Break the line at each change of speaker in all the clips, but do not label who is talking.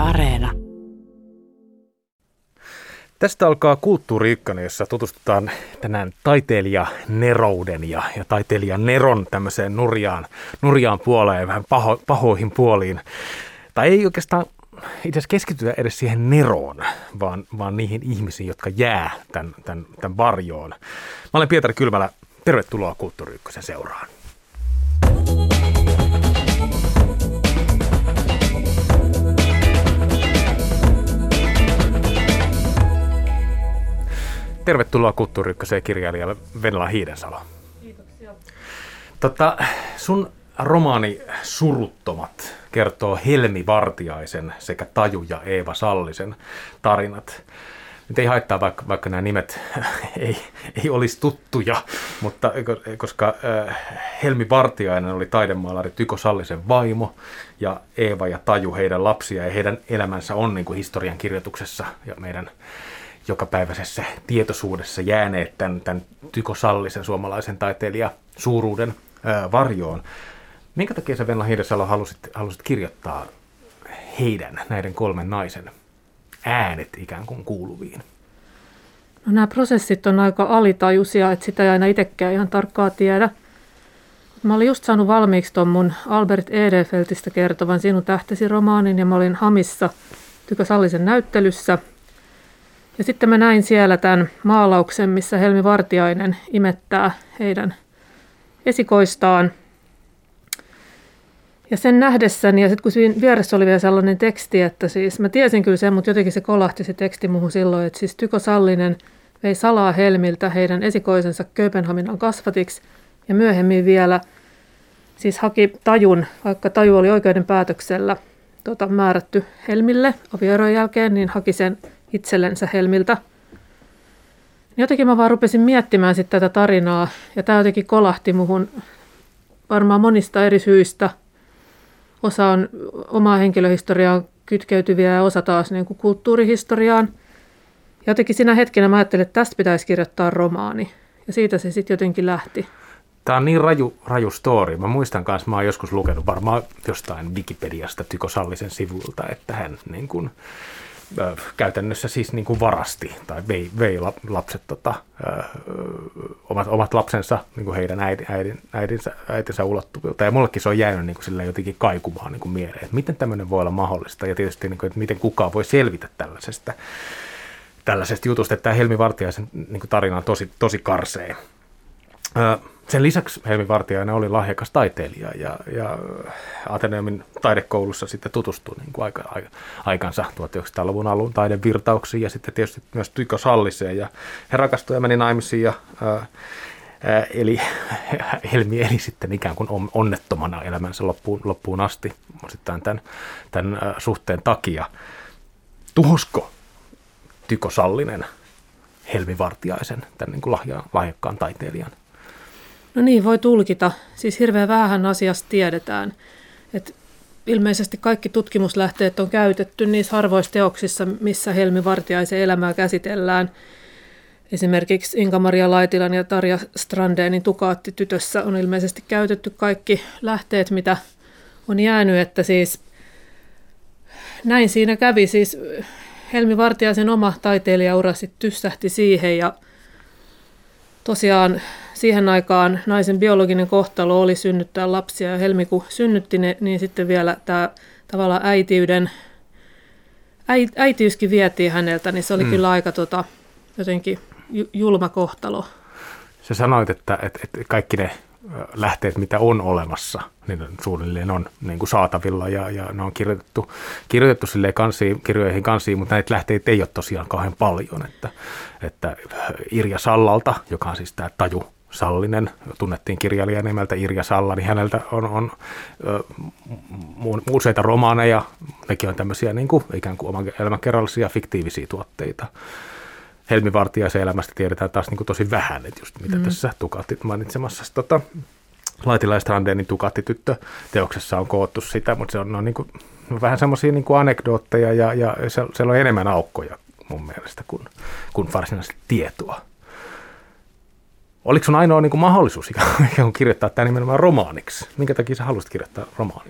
Areena.
Tästä alkaa Kulttuuri Ykkönen, jossa tutustutaan tänään taiteilija Nerouden ja taiteilija Neron tämmöiseen nurjaan puoleen ja vähän pahoihin puoliin. Tai ei oikeastaan itse asiassa keskitytä edes siihen Neroon, vaan niihin ihmisiin, jotka jää tämän varjoon. Mä olen Pietari Kylmälä. Tervetuloa Kulttuuri Ykkösen seuraan. Tervetuloa Kulttuuri Ykköseen kirjailijalle Venla Hiidensalo.
Kiitoksia.
Sun romaani Suruttomat kertoo Helmi Vartiaisen sekä Taju ja Eeva Sallisen tarinat. Nyt ei haittaa, vaikka nämä nimet ei olisi tuttuja, mutta koska Helmi Vartiainen oli taidemaalari Tyko Sallisen vaimo ja Eeva ja Taju heidän lapsia ja heidän elämänsä on niin kuin historian kirjoituksessa ja meidän jokapäiväisessä tietoisuudessa jääneet tämän Tyko Sallisen suomalaisen taiteilijan suuruuden varjoon. Minkä takia sä, Venla Hiidensalo, halusit kirjoittaa näiden kolmen naisen äänet ikään kuin kuuluviin?
No, nämä prosessit on aika alitajuisia, että sitä ei aina itsekään ihan tarkkaa tiedä. Mä olin just saanut valmiiksi ton mun Albert Edelfeltistä kertovan Sinun tähtesi -romaanin ja mä olin Hamissa Tyko Sallisen näyttelyssä. Ja sitten mä näin siellä tämän maalauksen, missä Helmi Vartiainen imettää heidän esikoistaan. Ja sen nähdessäni, ja sitten kun siinä vieressä oli vielä sellainen teksti, että siis mä tiesin kyllä sen, mutta jotenkin se kolahti se teksti muuhun silloin, että siis Tyko Sallinen vei salaa Helmiltä heidän esikoisensa Kööpenhaminan kasvatiksi ja myöhemmin vielä siis haki Tajun, vaikka Taju oli oikeuden päätöksellä määrätty Helmille avioeron jälkeen, niin haki sen itsellensä Helmiltä. Jotenkin mä vaan rupesin miettimään sitten tätä tarinaa ja tämä jotenkin kolahti muhun varmaan monista eri syistä. Osa on omaa henkilöhistoriaan kytkeytyviä ja osa taas niin kuin kulttuurihistoriaan. Ja jotenkin siinä hetkenä mä ajattelin, että tästä pitäisi kirjoittaa romaani. Ja siitä se sitten jotenkin lähti.
Tämä on niin raju story. Mä muistan kanssa, mä oon joskus lukenut varmaan jostain Wikipediasta Tyko Sallisen sivulta, että hän niin kuin käytännössä siis niin kuin varasti tai vei lapset, omat lapsensa niin kuin heidän äitinsä ulottuvilta. Ja mullekin se on jäänyt niin kuin silleen jotenkin kaikumaan niin kuin mieleen, että miten tämmöinen voi olla mahdollista ja tietysti, niin kuin, että miten kukaan voi selvitä tällaisesta jutusta. Että tämä Helmi Vartiaisen niin kuin tarina on tosi karsea. Sen lisäksi Helmi Vartiainen oli lahjakas taiteilija ja Ateneumin taidekoulussa sitten tutustui niin kuin aikansa 1900-luvun alun taidevirtauksiin ja sitten tietysti myös Tyko Salliseen. Ja he rakastuivat ja meni naimisiin eli Helmi eli sitten ikään kuin onnettomana elämänsä loppuun asti osittain tämän suhteen takia. Tuhosko Tyko Sallinen Helmi Vartiaisen, tämän niin kuin lahjakkaan taiteilijan?
No niin, voi tulkita. Siis hirveän vähän asiasta tiedetään. Et ilmeisesti kaikki tutkimuslähteet on käytetty niissä harvoissa teoksissa, missä Helmi Vartiaisen elämää käsitellään. Esimerkiksi Inka-Maria Laitilan ja Tarja Strandénin Tukaatti-tytössä on ilmeisesti käytetty kaikki lähteet, mitä on jäänyt. Että siis näin siinä kävi. Siis Helmi Vartiaisen oma taiteilijaura sitten tyssähti siihen ja tosiaan siihen aikaan naisen biologinen kohtalo oli synnyttää lapsia ja Helmi kun synnytti ne, niin sitten vielä tämä tavallaan äitiyskin vietiin häneltä, niin se oli kyllä aika jotenkin julma kohtalo.
Sä sanoit, että kaikki ne lähteet, mitä on olemassa, niin suunnilleen on niin kuin saatavilla ja ne on kirjoitettu silleen kirjoihin kansiin, mutta näitä lähteitä ei ole tosiaan kauhean paljon. Että Irja Sallalta, joka on siis tämä Taju Sallinen, tunnettiin kirjailija nimeltä Irja Salla, niin häneltä on useita romaaneja, nekin on tämmöisiä niin kuin, ikään kuin oman elämänkerrallisia fiktiivisiä tuotteita. Helmi Vartiaisen elämästä tiedetään taas niin kuin tosi vähän, että just mitä tässä Tukatit mainitsemassa. Laitila ja Strandénin Tukaatti-tyttö teoksessa on koottu sitä, mutta se on niin kuin, vähän semmoisia niin kuin anekdootteja ja siellä on enemmän aukkoja mun mielestä kuin varsinaisesti tietoa. Oliko sun ainoa niin kuin mahdollisuus ikään kuin kirjoittaa tämä nimenomaan romaaniksi? Minkä takia sä halusit kirjoittaa romaanin?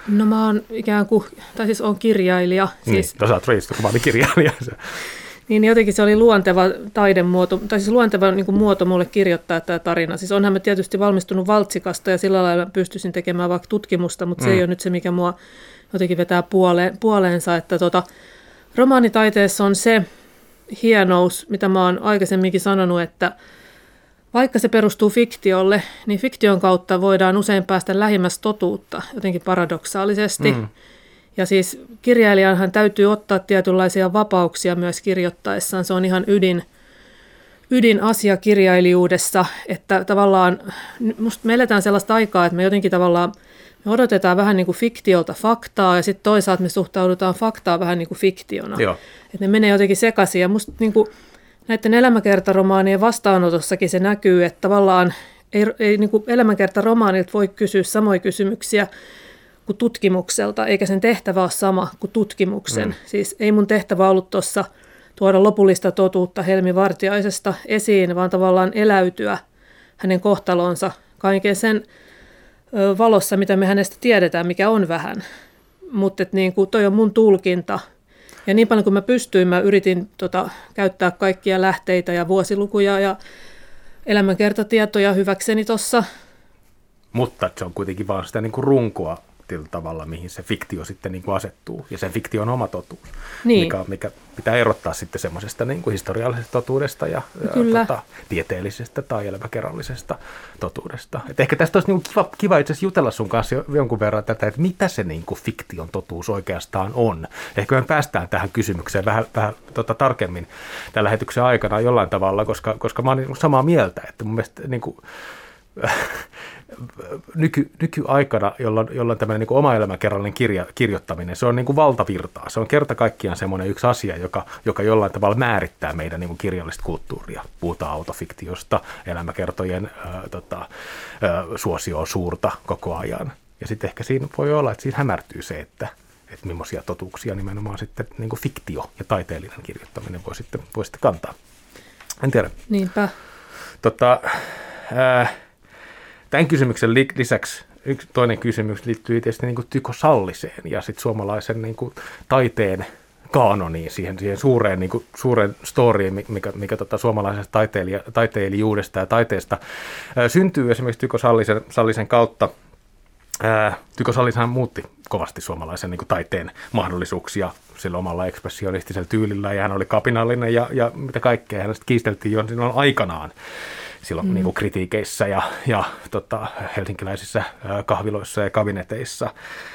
No mä oon ikään kuin, tai siis oon kirjailija. Siis,
niin, sä oot romanikirjailija.
Niin jotenkin se oli luonteva taidemuoto, tai siis luonteva niin kuin muoto mulle kirjoittaa tämä tarina. Siis onhan mä tietysti valmistunut Valtsikasta ja sillä lailla pystyisin tekemään vaikka tutkimusta, mutta se ei ole nyt se, mikä mua jotenkin vetää puoleensa. Että romaanitaiteessa on se hienous, mitä mä oon aikaisemminkin sanonut, että vaikka se perustuu fiktiolle, niin fiktion kautta voidaan usein päästä lähemmäs totuutta jotenkin paradoksaalisesti. Ja siis kirjailijanhan täytyy ottaa tietynlaisia vapauksia myös kirjoittaessaan. Se on ihan ydinasia kirjailijuudessa, että tavallaan musta me eletään sellaista aikaa, että me jotenkin tavallaan me odotetaan vähän niin kuin fiktiolta faktaa ja sitten toisaalta me suhtaudutaan faktaa vähän niin kuin fiktiona. Joo. Että ne menee jotenkin sekaisin ja musta niin kuin näiden elämäkertaromaanien vastaanotossakin se näkyy, että tavallaan ei niin kuin elämäkertaromaanilta voi kysyä samoja kysymyksiä kuin tutkimukselta, eikä sen tehtävä ole sama kuin tutkimuksen. Siis ei mun tehtävä ollut tuossa tuoda lopullista totuutta Helmi Vartiaisesta esiin, vaan tavallaan eläytyä hänen kohtalonsa kaiken sen valossa, mitä me hänestä tiedetään, mikä on vähän. Mutta niin toi on mun tulkinta. Ja niin paljon kuin mä pystyin, mä yritin käyttää kaikkia lähteitä ja vuosilukuja ja elämänkertatietoja hyväkseni tuossa.
Mutta se on kuitenkin vaan sitä niin kuin runkoa tavalla, mihin se fiktio sitten niin kuin asettuu. Ja se fiktio on oma totuus, niin. mikä pitää erottaa sitten semmoisesta niin kuin historiallisesta totuudesta ja tieteellisestä tai elämäkerrallisesta totuudesta. Et ehkä tästä olisi niin kuin kiva itse asiassa jutella sun kanssa jonkun verran tätä, että mitä se niin kuin fiktion totuus oikeastaan on. Ehkä me päästään tähän kysymykseen vähän tarkemmin tämän lähetyksen aikana jollain tavalla, koska mä oon niin samaa mieltä, että mun mielestä niin kuin, nykyaikana, jolloin tämmöinen niin oma elämäkerrallinen kirjoittaminen, se on niin kuin valtavirtaa. Se on kerta kaikkiaan semmoinen yksi asia, joka jollain tavalla määrittää meidän niin kuin kirjallista kulttuuria. Puhutaan autofiktiosta, elämäkertojen suosio on suurta koko ajan. Ja sitten ehkä siinä voi olla, että siinä hämärtyy se, että millaisia totuuksia nimenomaan sitten niin kuin fiktio ja taiteellinen kirjoittaminen voi sitten kantaa. En tiedä.
Niinpä.
Tämän kysymyksen lisäksi toinen kysymys liittyy tietysti niin kuin Tyko Salliseen ja sitten suomalaisen niin kuin taiteen kaanoniin, siihen suureen, niin kuin, suureen storyin, mikä suomalaisesta taiteilijuudesta ja taiteesta syntyy esimerkiksi Tyko Sallisen kautta. Tyko Sallishan muutti kovasti suomalaisen niin kuin taiteen mahdollisuuksia sillä omalla ekspressionistisella tyylillä ja hän oli kapinallinen ja mitä kaikkea. Hänestä kiisteltiin jo silloin aikanaan. Silloin niin kuin kritiikeissä ja helsinkiläisissä kahviloissa ja kabineteissa.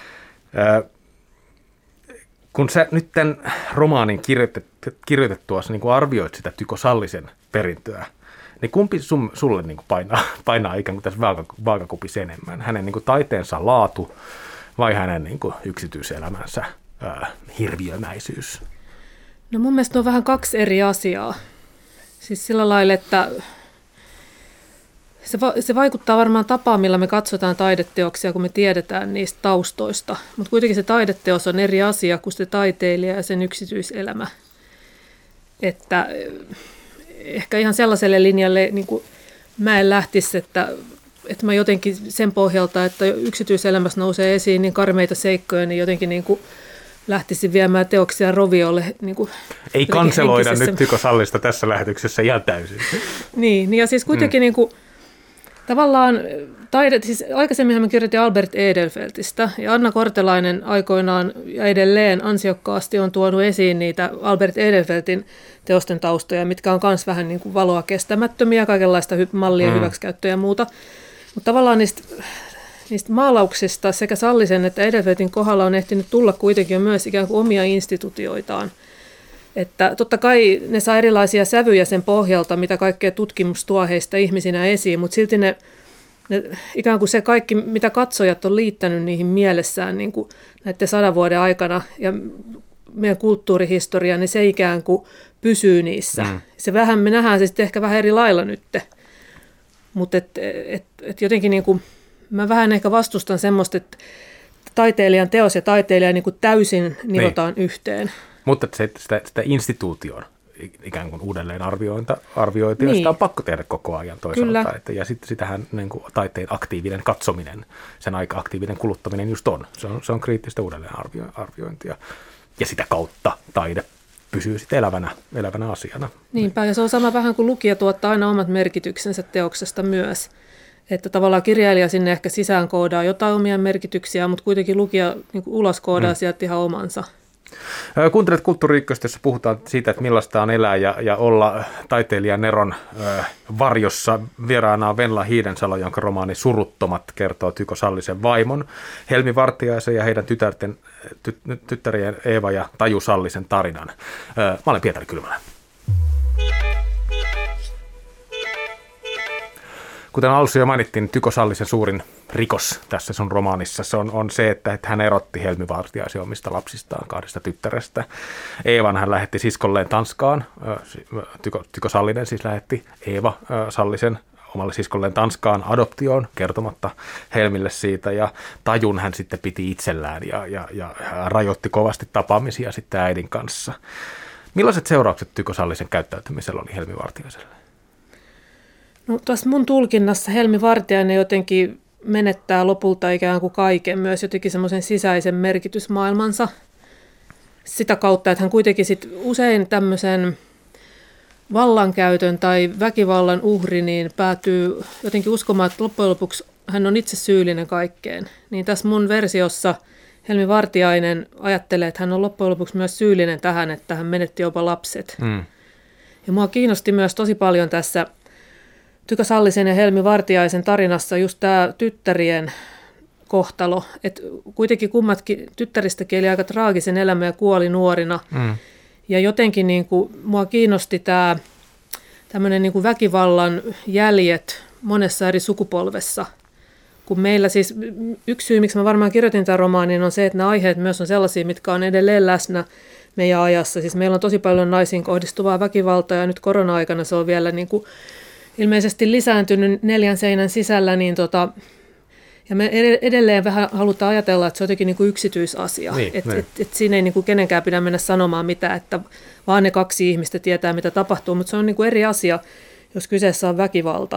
Kun sä nyt tämän romaanin kirjoitettuasi niin kuin arvioit sitä Tyko Sallisen perintöä, niin kumpi sulle niin kuin painaa ikään kuin tässä vaakakupissa enemmän? Hänen niin kuin taiteensa laatu vai hänen niin kuin yksityiselämänsä hirviömäisyys?
No mun mielestä on vähän kaksi eri asiaa. Siis sillä lailla, että se vaikuttaa varmaan tapaan, millä me katsotaan taideteoksia, kun me tiedetään niistä taustoista. Mutta kuitenkin se taideteos on eri asia kuin se taiteilija ja sen yksityiselämä. Että ehkä ihan sellaiselle linjalle niin kuin mä en lähtisi, että mä jotenkin sen pohjalta, että yksityiselämässä nousee esiin niin karmeita seikkoja, niin jotenkin niin kuin lähtisin viemään teoksia roviolle. Niin kuin
ei kanseloida nyt Tyko Sallista tässä lähetyksessä ihan täysin.
Niin ja siis kuitenkin niin kuin tavallaan siis aikaisemmin mä kirjoitin Albert Edelfeltistä ja Anna Kortelainen aikoinaan ja edelleen ansiokkaasti on tuonut esiin niitä Albert Edelfeltin teosten taustoja, mitkä on myös vähän niin kuin valoa kestämättömiä, kaikenlaista mallien hyväksikäyttöä ja muuta. Mutta tavallaan niistä maalauksista sekä Sallisen että Edelfeltin kohdalla on ehtinyt tulla kuitenkin myös ikään kuin omia instituutioitaan. Että totta kai ne saa erilaisia sävyjä sen pohjalta, mitä kaikkea tutkimus tuo heistä ihmisinä esiin, mutta silti ne ikään kuin se kaikki, mitä katsojat on liittänyt niihin mielessään niin kuin näiden 100 vuoden aikana ja meidän kulttuurihistoria, niin se ikään kuin pysyy niissä. Se vähän, me nähdään se sitten ehkä vähän eri lailla nyt, mutta et jotenkin niin kuin, mä vähän ehkä vastustan semmoista, että taiteilijan teos ja taiteilija niin kuin täysin nivotaan yhteen.
Mutta sitä instituution ikään kuin uudelleen arviointia, ja sitä on pakko tehdä koko ajan toisaalta. Ja sitten sitähän niin kuin taiteen aktiivinen katsominen, sen aika aktiivinen kuluttaminen just on. Se on kriittistä uudelleen arviointia. Ja sitä kautta taide pysyy sitten elävänä asiana.
Niinpä, ja se on sama vähän kuin lukija tuottaa aina omat merkityksensä teoksesta myös. Että tavallaan kirjailija sinne ehkä sisään koodaa jotain omia merkityksiä, mutta kuitenkin lukija niin kuin ulos koodaa sieltä ihan omansa.
Kuuntelet Kulttuuri Ykköstä, jossa puhutaan siitä, että millaista on elää ja olla taiteilija Neron varjossa. Vieraana on Venla Hiidensalo, jonka romaani Suruttomat kertoo Tyko Sallisen vaimon Helmi Vartiaisen ja heidän tyttärien Eeva ja Taju Sallisen tarinan. Mä olen Pietari Kylmälä. Kuten alussa jo mainittiin, Tyko Sallisen suurin rikos tässä sun romaanissa on se, että hän erotti Helmi Vartiaisen omista lapsistaan, 2 tyttärestä. Eevan hän lähetti siskolleen Tanskaan. Tyko Sallinen siis lähetti Eeva Sallisen omalle siskolleen Tanskaan adoptioon kertomatta Helmille siitä. Ja Tajun hän sitten piti itsellään ja rajoitti kovasti tapaamisia sitten äidin kanssa. Millaiset seuraukset Tyko Sallisen käyttäytymisellä oli Helmi Vartiaiselle?
No tässä mun tulkinnassa Helmi Vartiainen jotenkin menettää lopulta ikään kuin kaiken, myös jotenkin semmoisen sisäisen merkitysmaailmansa sitä kautta, että hän kuitenkin sit usein tämmöisen vallankäytön tai väkivallan uhri niin päätyy jotenkin uskomaan, että loppujen lopuksi hän on itse syyllinen kaikkeen. Niin tässä mun versiossa Helmi Vartiainen ajattelee, että hän on loppujen lopuksi myös syyllinen tähän, että hän menetti jopa lapset. Ja mua kiinnosti myös tosi paljon tässä Tyko Sallisen ja Helmi Vartiaisen tarinassa just tämä tyttärien kohtalo, että kuitenkin kummatkin tyttäristäkin eli aika traagisen elämän ja kuoli nuorina. Ja jotenkin niin kuin, mua kiinnosti tämä tämmöinen niin kuin väkivallan jäljet monessa eri sukupolvessa. Kun meillä siis yksi syy, miksi mä varmaan kirjoitin tämän romaanin, on se, että nämä aiheet myös on sellaisia, mitkä on edelleen läsnä meidän ajassa. Siis meillä on tosi paljon naisiin kohdistuvaa väkivaltaa ja nyt korona-aikana se on vielä niin kuin ilmeisesti lisääntynyt 4 seinän sisällä, niin ja me edelleen vähän halutaan ajatella, että se on jotenkin niin kuin yksityisasia. Et siinä ei niin kuin kenenkään pidä mennä sanomaan mitään, että vaan ne 2 ihmistä tietää, mitä tapahtuu, mutta se on niin kuin eri asia, jos kyseessä on väkivalta.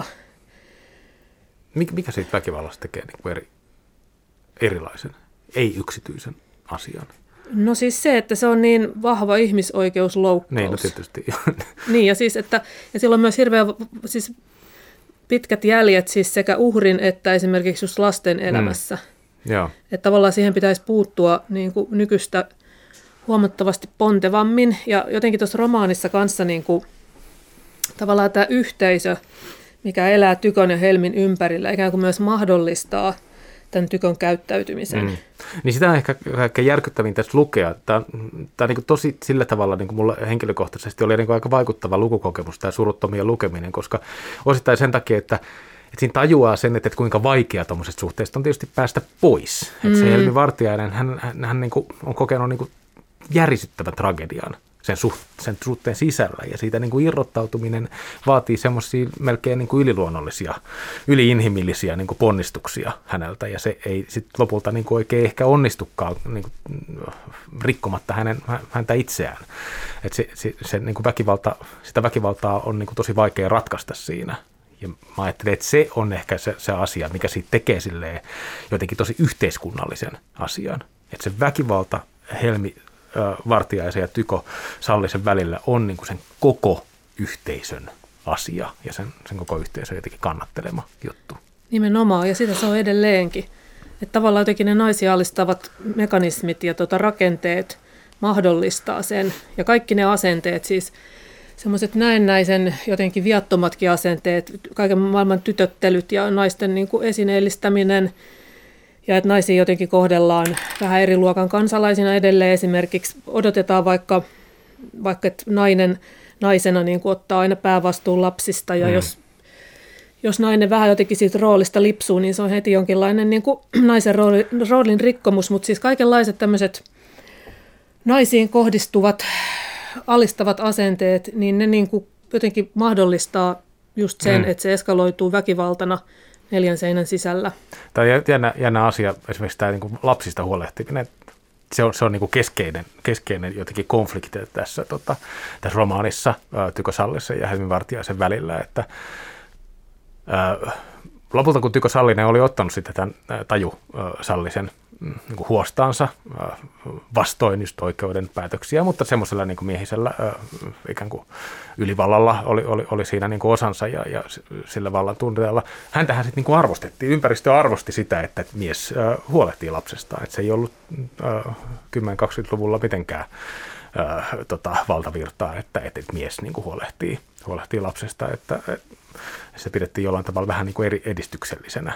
Mikä siitä väkivallasta tekee niin kuin erilaisen, ei-yksityisen asian?
No siis se, että se on niin vahva ihmisoikeusloukkaus.
Niin, no tietysti.
Niin, ja siis, ja sillä on myös hirveän siis pitkät jäljet siis sekä uhrin että esimerkiksi just lasten elämässä.
Joo.
Että tavallaan siihen pitäisi puuttua niin kuin nykyistä huomattavasti pontevammin. Ja jotenkin tuossa romaanissa kanssa niin kuin, tavallaan tämä yhteisö, mikä elää Tykon ja Helmin ympärillä, ikään kuin myös mahdollistaa tämän Tykon käyttäytymisen.
Niin sitä on ehkä järkyttävin tässä lukea. Tämä on niin tosi sillä tavalla, niin kuin mulla henkilökohtaisesti oli niin aika vaikuttava lukukokemus, tämä suruttomien lukeminen, koska osittain sen takia, että siinä tajuaa sen, että kuinka vaikea tuommoisesta suhteesta on tietysti päästä pois. Että se Helmi Vartiainen, hän niin kuin on kokenut niin kuin järisyttävän tragedian sen suhteen sisällä, ja siitä niin kuin irrottautuminen vaatii semmoisia melkein niin kuin yliluonnollisia, yliinhimillisiä niin kuin ponnistuksia häneltä, ja se ei sitten lopulta niin kuin oikein ehkä onnistukaan niin kuin rikkomatta häntä itseään. Että se niin kuin sitä väkivaltaa on niin kuin tosi vaikea ratkaista siinä. Ja mä ajattelen, että se on ehkä se asia, mikä siitä tekee silleen jotenkin tosi yhteiskunnallisen asian. Että se väkivalta Helmi Vartiaisen ja Tyko Sallisen välillä on niin kuin sen koko yhteisön asia ja sen koko yhteisön jotenkin kannattelema juttu.
Nimenomaan, ja sitä se on edelleenkin. Että tavallaan jotenkin ne naisia alistavat mekanismit ja rakenteet mahdollistaa sen. Ja kaikki ne asenteet, siis semmoiset näennäisen jotenkin viattomatkin asenteet, kaiken maailman tytöttelyt ja naisten niin kuin esineellistäminen, ja että naisia jotenkin kohdellaan vähän eri luokan kansalaisina edelleen. Esimerkiksi odotetaan vaikka että nainen naisena niin kuin ottaa aina päävastuun lapsista, ja jos nainen vähän jotenkin siitä roolista lipsuu, niin se on heti jonkinlainen niin kuin naisen roolin rikkomus. Mutta siis kaikenlaiset tämmöiset naisiin kohdistuvat alistavat asenteet, niin ne niin kuin jotenkin mahdollistaa just sen, että se eskaloituu väkivaltana 4 seinän sisällä.
Tämä on jännä asia, esimerkiksi tämä niin kuin lapsista huolehtiminen. se on niin kuin keskeinen jotenkin konflikti tässä romaanissa Tyko Sallisen ja Helmi Vartiaisen välillä, että lopulta kun Tyko Sallinen oli ottanut sitten tämän Taju Sallisen niin kuin huostaansa vastoin just oikeuden päätöksiä, mutta semmoisella niin kuin miehisellä ikään kuin ylivallalla oli siinä niin kuin osansa ja sillä vallan tunteella. Häntähän sitten niin kuin arvostettiin. Ympäristö arvosti sitä, että mies huolehtii lapsestaan. Että se ei ollut 10-20-luvulla mitenkään valtavirtaa, että mies niin kuin huolehtii lapsesta, että se pidettiin jollain tavalla vähän niin kuin edistyksellisenä.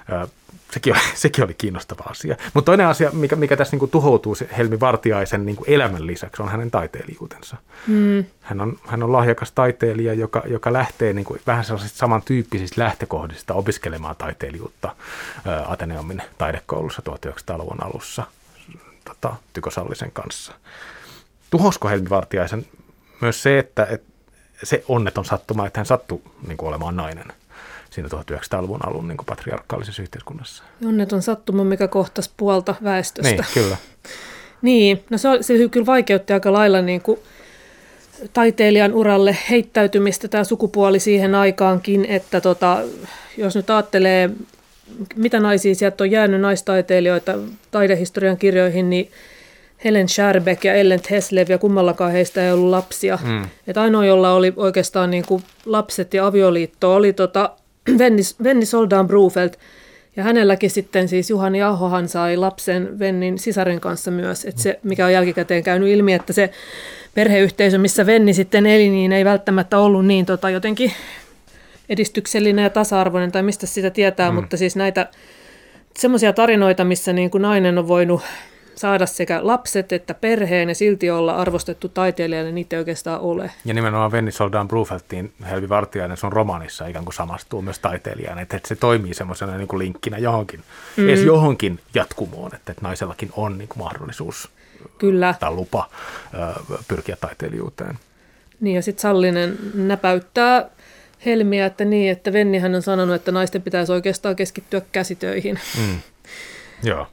Sekin oli kiinnostava asia. Mutta toinen asia, mikä tässä niin kuin tuhoutuu Helmi Vartiaisen niin kuin elämän lisäksi, on hänen taiteilijuutensa. Hän on lahjakas taiteilija, joka lähtee niin kuin vähän sellaisista samantyyppisistä lähtökohdista opiskelemaan taiteilijuutta Ateneumin taidekoulussa 1900-luvun alussa Tyko Sallisen kanssa. Tuhosko Helmi Vartiaisen myös se, että se onneton sattuma, että hän sattui niin kuin olemaan nainen siinä 1900-luvun alun niin kuin patriarkaalisessa yhteiskunnassa?
Onneton sattuma, mikä kohtasi puolta väestöstä.
Niin, kyllä.
Niin, no se kyllä vaikeutti aika lailla niin kuin taiteilijan uralle heittäytymistä tämä sukupuoli siihen aikaankin, että jos nyt ajattelee, mitä naisia sieltä on jäänyt naistaiteilijoita taidehistorian kirjoihin, niin Helen Scherbeck ja Ellen Teslev, ja kummallakaan heistä ei ollut lapsia. Että ainoa, jolla oli oikeastaan niin kuin lapset ja avioliitto, oli Venni Soldaan Brufeld. Ja hänelläkin sitten siis Juhani Ahohan sai lapsen Vennin sisaren kanssa myös. Että se, mikä on jälkikäteen käynyt ilmi, että se perheyhteisö, missä Venni sitten eli, niin ei välttämättä ollut niin jotenkin edistyksellinen ja tasa-arvoinen, tai mistä sitä tietää, mutta siis näitä semmoisia tarinoita, missä niin kuin nainen on voinut saada sekä lapset että perheen ja silti olla arvostettu taiteilijalle, niitä ei oikeastaan ole. Ja
nimenomaan Venni Soldaan Brufeldtiin Helmi Vartiainen sun romaanissa ikään kuin samastuu myös taiteilijaan, että se toimii semmoisena niin kuin linkkinä edes johonkin jatkumoon, että naisellakin on niin kuin mahdollisuus
Kyllä.
tai lupa pyrkiä taiteilijuuteen.
Niin, ja sitten Sallinen näpäyttää Helmiä, että Vennihän on sanonut, että naisten pitäisi oikeastaan keskittyä käsitöihin.
Joo.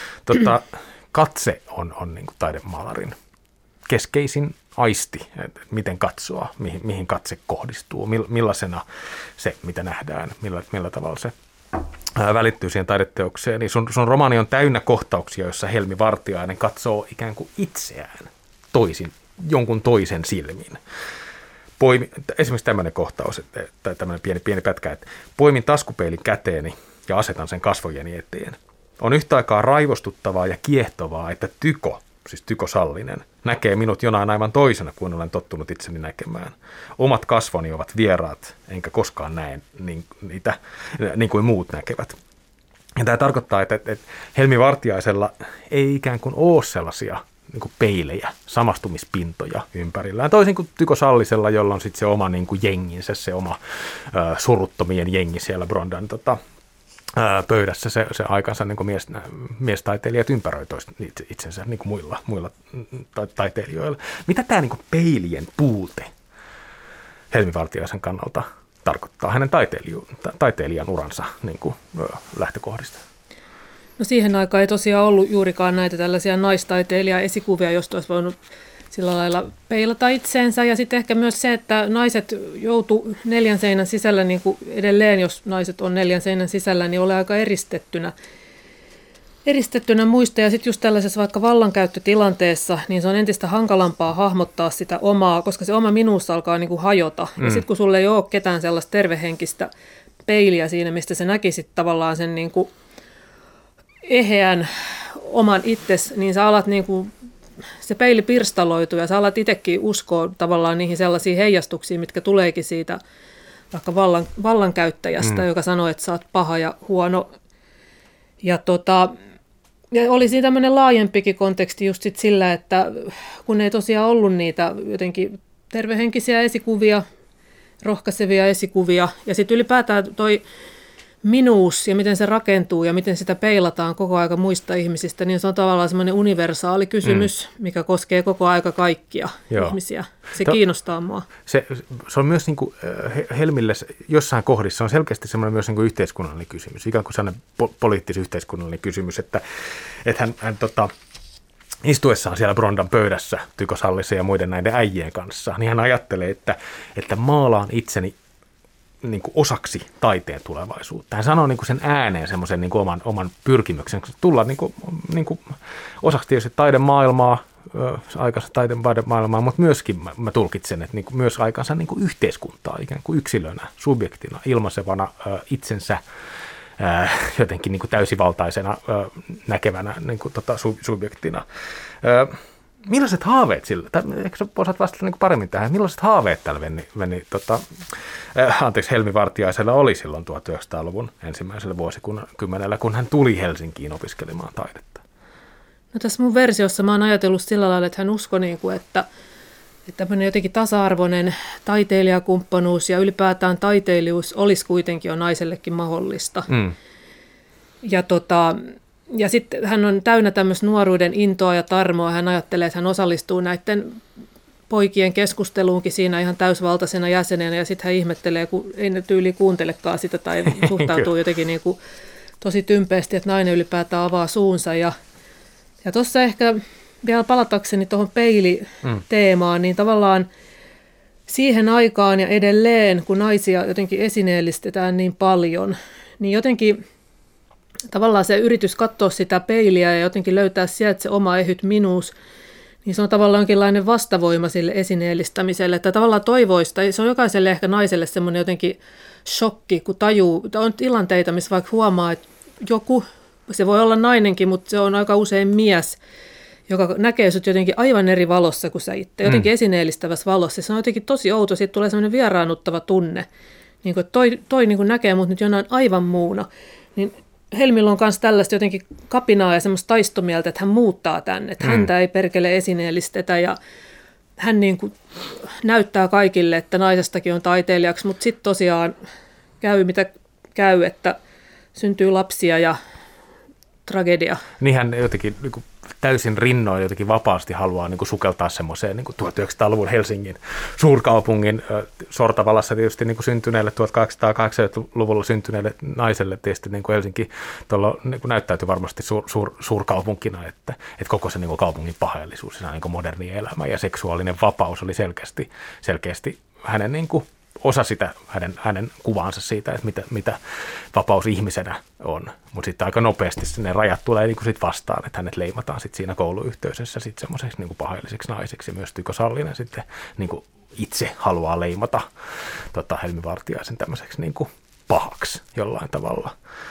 Katse on niin kuin taidemaalarin keskeisin aisti, että miten katsoa, mihin katse kohdistuu, millaisena se, mitä nähdään, millä tavalla se välittyy siihen taideteokseen. Niin sun romaani on täynnä kohtauksia, joissa Helmi Vartiainen katsoo ikään kuin itseään jonkun toisen silmin. Esimerkiksi tämmöinen kohtaus, tai tämmöinen pieni pätkä, että poimin taskupeilin käteeni ja asetan sen kasvojeni eteen. On yhtä aikaa raivostuttavaa ja kiehtovaa, että Tyko Sallinen, näkee minut jonain aivan toisena kuin olen tottunut itseni näkemään. Omat kasvoni ovat vieraat, enkä koskaan näe niitä niin kuin muut näkevät. Ja tämä tarkoittaa, että Helmi Vartiaisella ei ikään kuin ole sellaisia niin kuin peilejä, samastumispintoja ympärillään. Toisin kuin Tyko Sallisella, jolla on sitten se oma niin kuin jenginsä, se oma suruttomien jengi siellä Brondan pöydässä, se aikansa niin kuin miestaiteilijat ympäröi itsensä niin kuin muilla taiteilijoilla. Mitä tämä niin kuin peilien puute Helmi Vartiaisen kannalta tarkoittaa hänen taiteilijan uransa niin kuin lähtökohdista?
No siihen aikaan ei tosiaan ollut juurikaan näitä tällaisia naistaiteilija-esikuvia, josta olisi voinut sillä lailla peilata itseensä. Ja sitten ehkä myös se, että naiset joutu 4 seinän sisällä, niin kuin edelleen jos naiset on 4 seinän sisällä, niin ole aika eristettynä muista. Ja sitten just tällaisessa vaikka vallankäyttötilanteessa, niin se on entistä hankalampaa hahmottaa sitä omaa, koska se oma minuus alkaa niin kuin hajota. Ja sitten kun sulle ei ole ketään sellaista tervehenkistä peiliä siinä, mistä sä näkisit tavallaan sen niin kuin eheän oman itsesi, niin sä alat niin kuin, se peili pirstaloituu ja sä alat itsekin uskoa tavallaan niihin sellaisiin heijastuksiin, mitkä tuleekin siitä vaikka vallankäyttäjästä, joka sanoo, että sä oot paha ja huono. Ja oli siinä tämmöinen laajempikin konteksti just sit sillä, että kun ei tosiaan ollut niitä jotenkin tervehenkisiä esikuvia, rohkaisevia esikuvia, ja sitten ylipäätään toi minuus ja miten se rakentuu ja miten sitä peilataan koko aika muista ihmisistä, niin se on tavallaan semmoinen universaali kysymys, mikä koskee koko aika kaikkia ihmisiä. Se kiinnostaa mua. Se
on myös niin kuin Helmille jossain kohdissa on selkeästi semmoinen myös niin kuin yhteiskunnallinen kysymys, ikään kuin sellainen poliittis-yhteiskunnallinen kysymys, että hän istuessaan siellä Brondan pöydässä Tyko Sallisen ja muiden näiden äijien kanssa, niin hän ajattelee, että maalaan itseni niin kuin osaksi taiteen tulevaisuutta. Hän sanoo niin kuin sen ääneen semmoisen niin kuin oman pyrkimyksen tulla niin kuin osaksi tietysti taidemaailmaa, aikansa taidemaailmaa, mutta myöskin mä tulkitsen, että niin kuin myös aikansa niin kuin yhteiskuntaa ikään kuin yksilönä, subjektina, ilmaisevana itsensä jotenkin niin kuin täysivaltaisena näkevänä niin kuin, subjektina. Millaiset haaveet sillä, eikö osaat vastata niin kuin paremmin tähän, millaiset haaveet tällä Helmi Vartiaisella oli silloin 1900-luvun ensimmäisellä vuosikymmenellä, kun hän tuli Helsinkiin opiskelemaan taidetta?
No tässä mun versiossa mä oon ajatellut sillä lailla, että hän uskoi, että tämmöinen jotenkin tasa-arvoinen taiteilijakumppanuus ja ylipäätään taiteilijuus olisi kuitenkin jo naisellekin mahdollista. Ja sitten hän on täynnä tämmöistä nuoruuden intoa ja tarmoa. Hän ajattelee, että hän osallistuu näiden poikien keskusteluunkin siinä ihan täysvaltaisena jäsenenä. Ja sitten hän ihmettelee, kun ei ne tyyli kuuntelekaan sitä tai suhtautuu jotenkin niin kuin tosi tympeästi, että nainen ylipäätään avaa suunsa. Ja tuossa ehkä vielä palatakseni tuohon peiliteemaan, niin tavallaan siihen aikaan ja edelleen, kun naisia jotenkin esineellistetään niin paljon, niin jotenkin tavallaan se yritys katsoa sitä peiliä ja jotenkin löytää sieltä se oma ehyt minuus, niin se on tavallaan jonkinlainen vastavoima sille esineellistämiselle. Että tavallaan toivoista, se on jokaiselle ehkä naiselle semmoinen jotenkin shokki, kun tajuu, on tilanteita, missä vaikka huomaa, että joku, se voi olla nainenkin, mutta se on aika usein mies, joka näkee sut jotenkin aivan eri valossa kuin sä itse, jotenkin esineellistävässä valossa. Se on jotenkin tosi outo, siitä tulee semmoinen vieraannuttava tunne, niin kuin, että toi niin kuin näkee mut nyt jonain aivan muuna. Niin Helmillä on myös tällaista jotenkin kapinaa ja semmoista taistomieltä, että hän muuttaa tänne, että häntä ei perkele esineellistetä ja hän niin kuin näyttää kaikille, että naisestakin on taiteilijaksi, mutta sitten tosiaan käy mitä käy, että syntyy lapsia ja tragedia.
Niin hän jotenkin niin kuin täysin rinnoin jotenkin vapaasti haluaa niin kuin sukeltaa semmoiseen niin kuin 1900-luvun Helsingin suurkaupungin Sortavalassa tietysti niin kuin syntyneelle 1880-luvulla syntyneelle naiselle tietysti niin kuin Helsinki niin kuin näyttäytyi varmasti suurkaupunkina, että koko se niin kuin kaupungin paheellisuus ja niin kuin moderni elämä ja seksuaalinen vapaus oli selkeästi hänen niin kuin osa sitä hänen kuvaansa siitä, että mitä vapaus ihmisenä on. Mutta sitten aika nopeasti ne rajat tulee niin sit vastaan, että hänet leimataan sit siinä kouluyhteisössä sit semmoiseksi niin paheelliseksi naiseksi. Myös Tyko Sallinen sitten niin itse haluaa leimata Helmi Vartiaisen tämmöiseksi niin pahaksi jollain tavalla.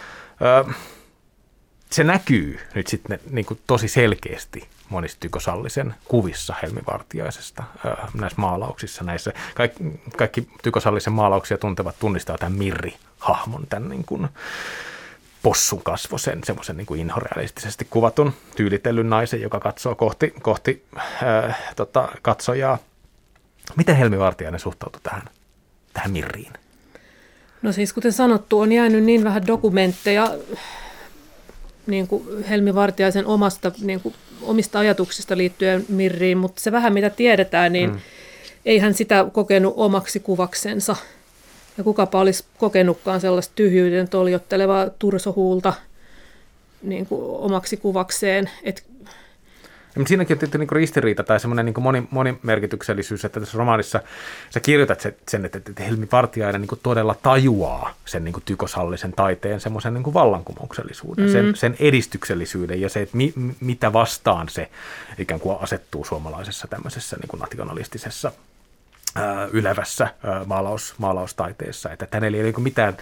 Se näkyy nyt sitten niin tosi selkeästi monissa Tyko Sallisen kuvissa Helmi Vartiaisesta, näissä maalauksissa. Näissä kaikki Tyko Sallisen maalauksia tunnistaa tämän Mirri-hahmon, tämän niin kuin possun kasvosen, semmoisen niin kuin inhorealistisesti kuvatun tyylitellyn naisen, joka katsoo kohti katsojaa. Miten Helmi Vartiainen suhtautui tähän Mirriin?
No siis kuten sanottu, on jäänyt niin vähän dokumentteja niin kuin Helmi Vartiaisen omista ajatuksista liittyen Mirriin, mutta se vähän mitä tiedetään, niin ei hän sitä kokenut omaksi kuvaksensa. Ja kukapa olisi kokenutkaan sellaista tyhjyyden toljottelevaa tursohuulta niin kuin omaksi kuvakseen.
Mutta siinäkin on tietysti niin ristiriita tai semmoinen niin monimerkityksellisyys, että tässä romaanissa sä kirjoitat sen, että Helmi Vartiainen niin todella tajuaa sen niin Tyko Sallisen taiteen semmoisen niin vallankumouksellisuuden, sen edistyksellisyyden ja se, että mitä vastaan se ikään kuin asettuu suomalaisessa tämmöisessä niin nationalistisessa ylevässä maalaustaiteessa, että hänellä ei ole mitään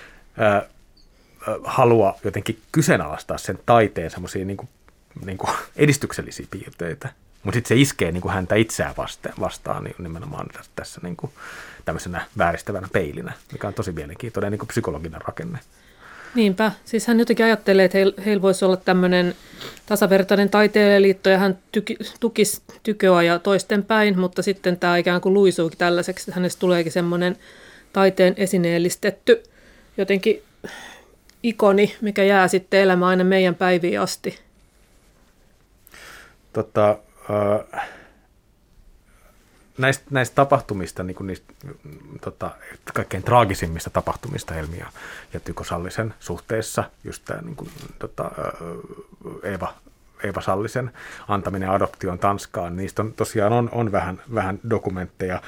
halua jotenkin kyseenalaistaa sen taiteen semmoisia niin kuin edistyksellisiä piirteitä, mutta sitten se iskee niin kuin häntä itseään vastaan niin nimenomaan tässä niin kuin tämmöisenä vääristävänä peilinä, mikä on tosi mielenkiintoinen niin kuin psykologinen rakenne.
Niinpä. Siis hän jotenkin ajattelee, että heillä voisi olla tämmöinen tasavertainen taiteilijaliitto ja hän tukisi Tyköä ja toisten päin, mutta sitten tämä ikään kuin luisuukin tällaiseksi, että hänestä tuleekin semmoinen taiteen esineellistetty jotenkin ikoni, mikä jää sitten elämään aina meidän päiviin asti.
Näistä tapahtumista, niin kuin niistä kaikkein traagisimmista tapahtumista Helmi ja Tyko Sallisen suhteessa, just tämä niin kuin, Eeva Eeva Sallisen antaminen adoptioon Tanskaan. Niistä on tosiaan on vähän dokumentteja.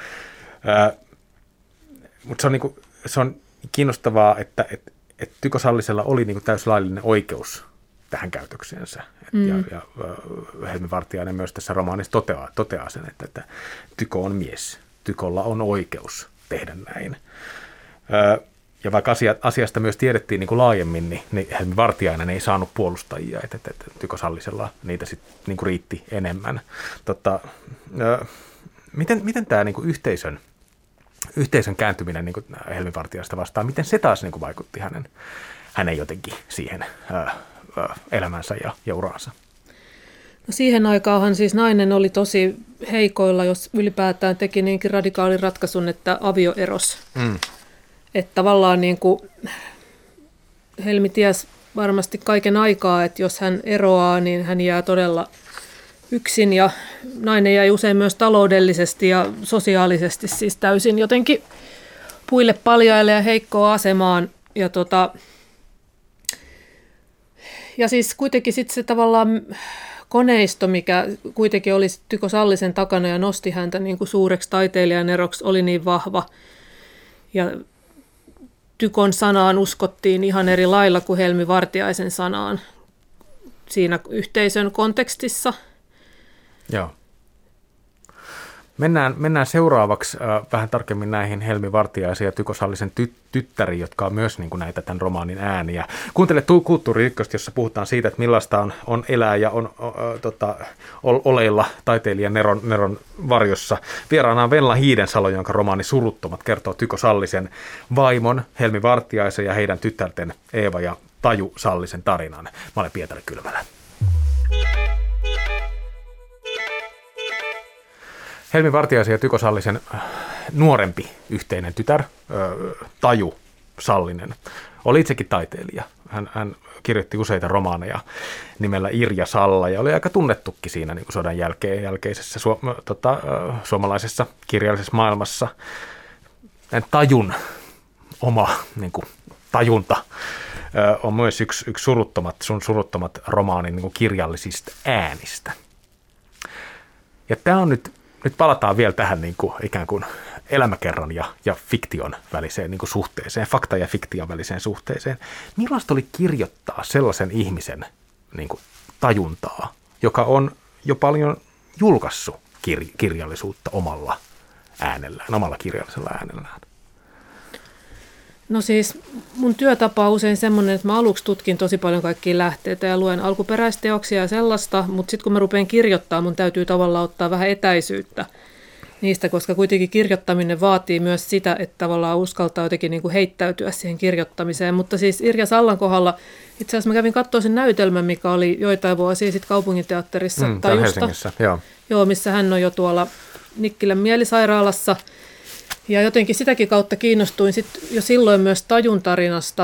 Mutta se on kiinnostavaa, että Tyko Sallisella oli niin kuin täyslaillinen oikeus tähän käytökseensä. Ja Helmi Vartiainen myös tässä romaanissa toteaa sen, että Tyko on mies. Tykolla on oikeus tehdä näin. Ja vaikka asiasta myös tiedettiin niin kuin laajemmin, niin Helmi Vartiainen ei saanut puolustajia, että Tyko Sallisella niitä sitten niin kuin riitti enemmän. Miten tämä niin kuin yhteisön kääntyminen niin kuin Helmi Vartiaista vastaan, miten se taas niin kuin vaikutti hänen jotenkin siihen elämänsä ja uraansa?
No siihen aikaanhan siis nainen oli tosi heikoilla, jos ylipäätään teki niinkin radikaalin ratkaisun, että avioeros. Että tavallaan niin kuin Helmi tiesi varmasti kaiken aikaa, että jos hän eroaa, niin hän jää todella yksin ja nainen jäi usein myös taloudellisesti ja sosiaalisesti siis täysin jotenkin puille paljaille ja heikkoon asemaan. Ja siis kuitenkin sitten se tavallaan koneisto, mikä kuitenkin oli Tyko Sallisen takana ja nosti häntä niin kuin suureksi taiteilijan eroksi, oli niin vahva. Ja Tykon sanaan uskottiin ihan eri lailla kuin Helmi Vartiaisen sanaan siinä yhteisön kontekstissa.
Joo. Mennään seuraavaksi vähän tarkemmin näihin Helmi Vartiaisen ja Tyko Sallisen tyttäriin, jotka on myös niin kuin näitä tämän romaanin ääniä. Kuuntele Kulttuuri Ykköstä, jossa puhutaan siitä, että millaista on elää ja on oleilla taiteilijan Neron varjossa. Vieraana on Venla Hiidensalo, jonka romaani Suruttomat kertoo Tyko Sallisen vaimon Helmi Vartiaisen ja heidän tyttärten Eeva ja Taju Sallisen tarinan. Mä olen Pietari Kylmälä. Helmi Vartiaisen ja Tyko Sallisen nuorempi yhteinen tytär, Taju Sallinen, oli itsekin taiteilija. Hän kirjoitti useita romaaneja nimellä Irja Salla ja oli aika tunnettukin siinä niin kuin sodan jälkeisessä suomalaisessa kirjallisessa maailmassa. Tajun oma niin kuin, tajunta on myös yksi suruttomat romaanin niin kuin kirjallisista äänistä. Ja tämä on nyt palataan vielä tähän niin kuin, ikään kuin elämäkerran ja fiktion väliseen niin kuin suhteeseen, fakta ja fiktion väliseen suhteeseen. Millaista oli kirjoittaa sellaisen ihmisen niin kuin tajuntaa, joka on jo paljon julkaissut kirjallisuutta omalla äänellään, omalla kirjallisella äänellään?
No siis mun työtapa on usein semmoinen, että mä aluksi tutkin tosi paljon kaikkia lähteitä ja luen alkuperäisteoksia ja sellaista, mutta sitten kun mä rupean kirjoittamaan, mun täytyy tavallaan ottaa vähän etäisyyttä niistä, koska kuitenkin kirjoittaminen vaatii myös sitä, että tavallaan uskaltaa jotenkin niin kuin heittäytyä siihen kirjoittamiseen. Mutta siis Irja Sallan kohdalla, itse asiassa mä kävin katsoa sen näytelmän, mikä oli joitain vuosia sitten kaupunginteatterissa Tajusta.
Helsingissä, joo.
Joo, missä hän on jo tuolla Nikkilän mielisairaalassa. Ja jotenkin sitäkin kautta kiinnostuin sit jo silloin myös Tajun tarinasta.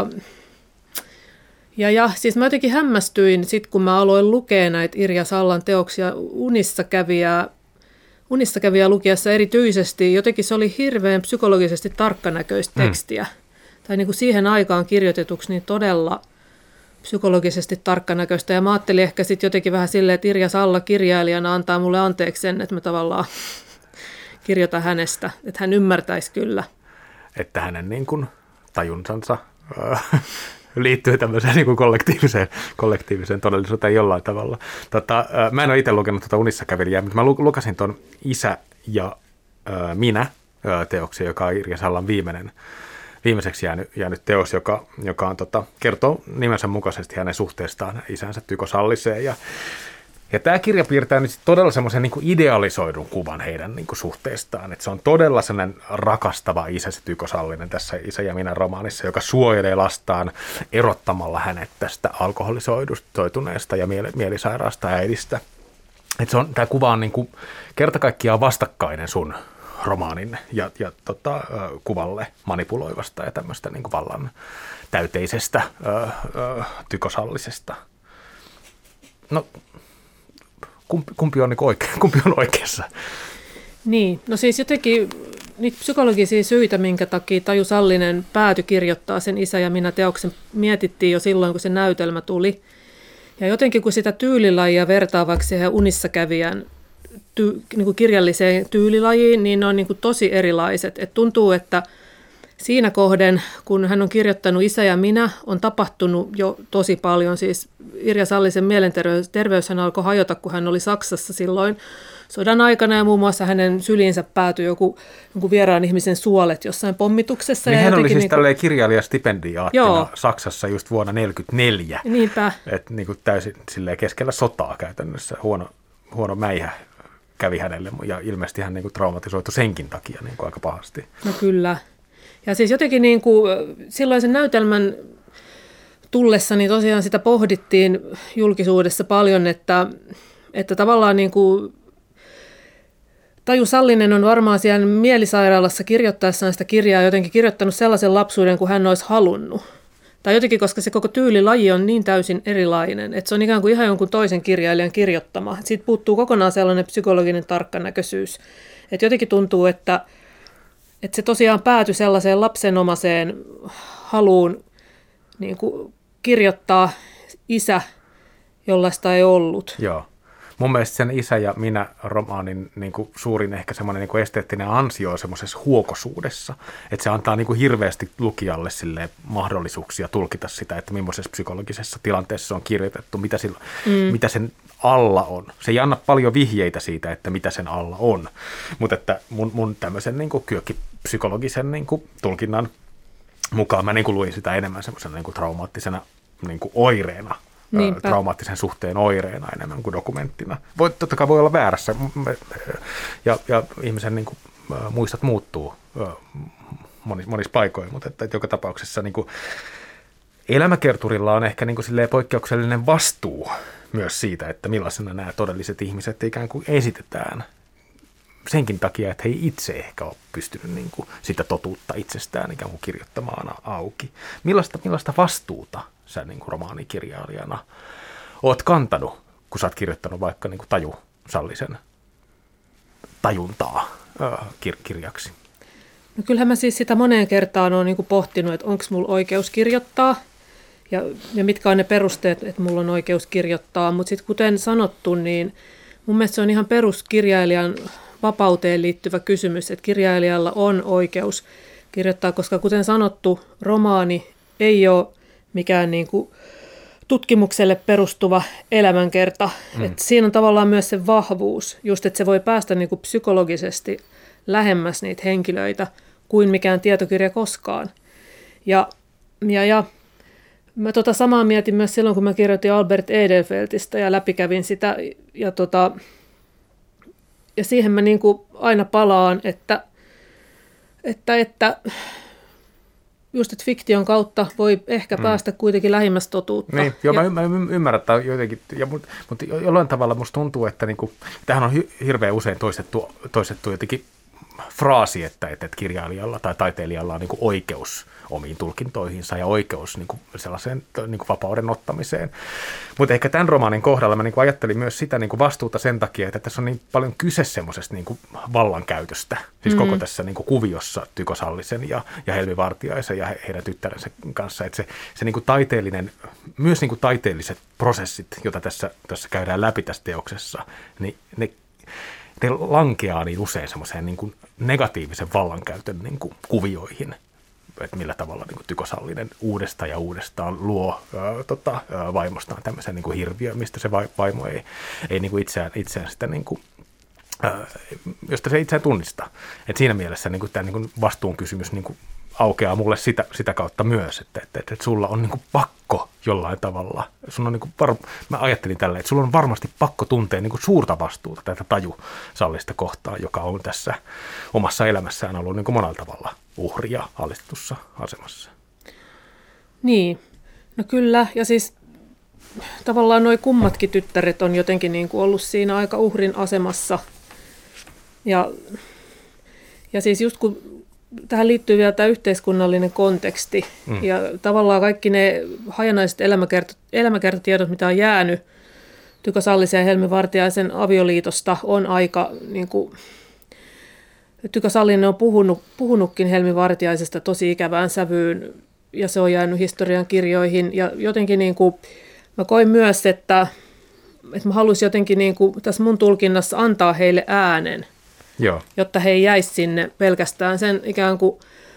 Ja siis mä jotenkin hämmästyin sit, kun mä aloin lukea näitä Irja Sallan teoksia unissa kävijä lukiessa erityisesti. Jotenkin se oli hirveän psykologisesti tarkkanäköistä tekstiä. Tai niin kuin siihen aikaan kirjoitetuksi niin todella psykologisesti tarkkanäköistä. Ja mä ajattelin ehkä sitten jotenkin vähän silleen, että Irja Salla kirjailijana antaa mulle anteeksi sen, että mä tavallaan kirjoita hänestä, että hän ymmärtäisi kyllä.
Että hänen niin kuin tajunsansa liittyy tämmöiseen niin kuin kollektiiviseen todellisuuteen jollain tavalla. Mä en ole itse lukenut unissa kävelijää, mutta mä lukasin tuon Isä ja minä teoksen, joka on Irja Sallan viimeiseksi jäänyt teos, joka on, kertoo nimensä mukaisesti hänen suhteestaan isänsä Tyko Salliseen. Ja tämä kirja piirtää nyt todella semmoisen niin kuin idealisoidun kuvan heidän niin kuin suhteestaan. Että se on todella sellainen rakastava isä, se Tyko Sallinen tässä Isä ja minä -romaanissa, joka suojelee lastaan erottamalla hänet tästä alkoholisoituneesta ja mielisairaasta äidistä. Tämä kuva on niin kuin kerta kaikkiaan vastakkainen sun romaanin ja kuvalle manipuloivasta ja tämmöistä niin kuin vallan täyteisestä Tyko Sallisesta. No, kumpi on oikeassa?
Niin, no siis jotenkin niitä psykologisia syitä, minkä takia Taju Sallinen päätyi kirjoittaa sen Isä ja minä -teoksen, mietittiin jo silloin, kun se näytelmä tuli. Ja jotenkin kun sitä tyylilajia vertaa vaikka siihen unissa kävijän niin kuin kirjalliseen tyylilajiin, niin ne on niin kuin tosi erilaiset. Et tuntuu, että siinä kohden, kun hän on kirjoittanut Isä ja minä, on tapahtunut jo tosi paljon. Siis Irja Sallisen mielenterveyshän alkoi hajota, kun hän oli Saksassa silloin sodan aikana, ja muun muassa hänen syliinsä päätyi jonkun vieraan ihmisen suolet jossain pommituksessa.
Niin
ja
hän oli siis
niin
tälleen kirjailijastipendiaattina Saksassa just vuonna 1944.
Niinpä.
Että niin kuin täysin silleen keskellä sotaa käytännössä. Huono mäihä kävi hänelle, ja ilmeisesti hän niin kuin traumatisoitu senkin takia niin kuin aika pahasti.
No kyllä. Ja siis jotenkin niin kuin silloin sen näytelmän tullessa, niin tosiaan sitä pohdittiin julkisuudessa paljon, että tavallaan niin kuin Taju Sallinen on varmaan siellä mielisairaalassa kirjoittaessaan sitä kirjaa jotenkin kirjoittanut sellaisen lapsuuden, kuin hän olisi halunnut. Tai jotenkin, koska se koko tyylilaji on niin täysin erilainen, että se on ikään kuin ihan jonkun toisen kirjailijan kirjoittama. Siitä puuttuu kokonaan sellainen psykologinen tarkkanäköisyys. Että jotenkin tuntuu, että se tosiaan päätyi sellaiseen lapsenomaiseen haluun niin kuin kirjoittaa isä, jollaista ei ollut.
Joo. Mun mielestä sen Isä ja minä -romaanin niin kuin suurin ehkä semmoinen niin kuin esteettinen ansio on semmoisessa huokosuudessa, että se antaa niin kuin hirveästi lukijalle silleen mahdollisuuksia tulkita sitä, että millaisessa psykologisessa tilanteessa se on kirjoitettu, mitä sen alla on. Se ei anna paljon vihjeitä siitä, että mitä sen alla on, mutta että mun tämmöisen niin kuin kyökkipsykologisen niin kuin tulkinnan mukaan mä niin kuin luin sitä enemmän semmoisena niin kuin traumaattisena niin kuin oireena. Niinpä. Traumaattisen suhteen oireena enemmän kuin dokumenttina. Totta kai voi olla väärässä, ja ihmisen niin kuin, muistot muuttuu monissa paikoin, mutta että joka tapauksessa niin kuin, elämäkerturilla on ehkä niin kuin, silleen poikkeuksellinen vastuu myös siitä, että millaisena nämä todelliset ihmiset ikään kuin esitetään. Senkin takia, että he ei itse ehkä ole pystynyt niin kuin, sitä totuutta itsestään ikään kuin kirjoittamaan auki. Millaista vastuuta sä niin kuin romaanikirjailijana oot kantanut, kun sä oot kirjoittanut vaikka niin kuin Taju Sallisen tajuntaa kirjaksi?
No kyllähän mä siis sitä moneen kertaan olen niin kuin pohtinut, että onko mulla oikeus kirjoittaa ja mitkä on ne perusteet, että mulla on oikeus kirjoittaa. Mutta sitten kuten sanottu, niin mun mielestä se on ihan peruskirjailijan vapauteen liittyvä kysymys, että kirjailijalla on oikeus kirjoittaa, koska kuten sanottu, romaani ei ole mikään niin kuin tutkimukselle perustuva elämänkerta. Että siinä on tavallaan myös se vahvuus, just että se voi päästä niin kuin psykologisesti lähemmäs niitä henkilöitä kuin mikään tietokirja koskaan. Ja mä samaa mietin myös silloin, kun mä kirjoitin Albert Edelfeltistä ja läpikävin sitä. Ja siihen mä niin kuin aina palaan, että just, että fiktion kautta voi ehkä päästä kuitenkin lähemmäs totuutta.
Niin, joo, mä ymmärrän, että jotenkin, mutta jollain tavalla musta tuntuu, että niinku, tähän on hirveän usein toistettu jotenkin fraasi, että kirjailijalla tai taiteilijalla on niinku oikeus omiin tulkintoihinsa ja oikeus niinku sellaiseen niinku vapauden ottamiseen. Mutta ehkä tämän romaanin kohdalla mä niinku ajattelin myös sitä niinku vastuuta sen takia, että tässä on niin paljon kyse semmoisesta niinku vallankäytöstä. Siis koko tässä niinku kuviossa Tyko Sallisen ja Helmi Vartiaisen ja heidän tyttärensä kanssa. Että se niinku taiteellinen, myös niinku taiteelliset prosessit, joita tässä käydään läpi tässä teoksessa, niin ne lankeaa niin usein semmoiseen niin kuin negatiivisen vallankäytön niin kuin kuvioihin, että millä tavalla niin kuin Tyko Sallinen uudestaan ja uudestaan luo vaimostaan tämmöisen niin kuin hirviön, mistä se vaimo ei niin kuin itseään sitä, niin kuin, josta se itseään tunnista. Et siinä mielessä niin kuin tämä niin kuin vastuunkysymys niin kuin aukeaa mulle sitä kautta myös, että sulla on niin kuin pakko jollain tavalla. Sun on niin kuin mä ajattelin tälleen, että sulla on varmasti pakko tuntea niin kuin suurta vastuuta tätä Taju Sallista kohtaan, joka on tässä omassa elämässään ollut niin kuin monella tavalla uhria alistetussa asemassa. Niin, no kyllä. Ja siis tavallaan nuo kummatkin tyttäret on jotenkin niin kuin ollut siinä aika uhrin asemassa. Ja siis just kun tähän liittyy vielä tämä yhteiskunnallinen konteksti ja tavallaan kaikki ne hajanaiset elämäkertatiedot, mitä on jäänyt Tyko Sallisen ja Helmi Vartiaisen avioliitosta, on aika, niin kuin, Tyko Sallinen on puhunutkin Helmi Vartiaisesta tosi ikävään sävyyn ja se on jäänyt historian kirjoihin ja jotenkin niin kuin
mä koin myös, että mä halusin jotenkin niin kuin tässä mun tulkinnassa antaa heille äänen,
Joo.
jotta he ei jäisi sinne pelkästään sen ikään kuin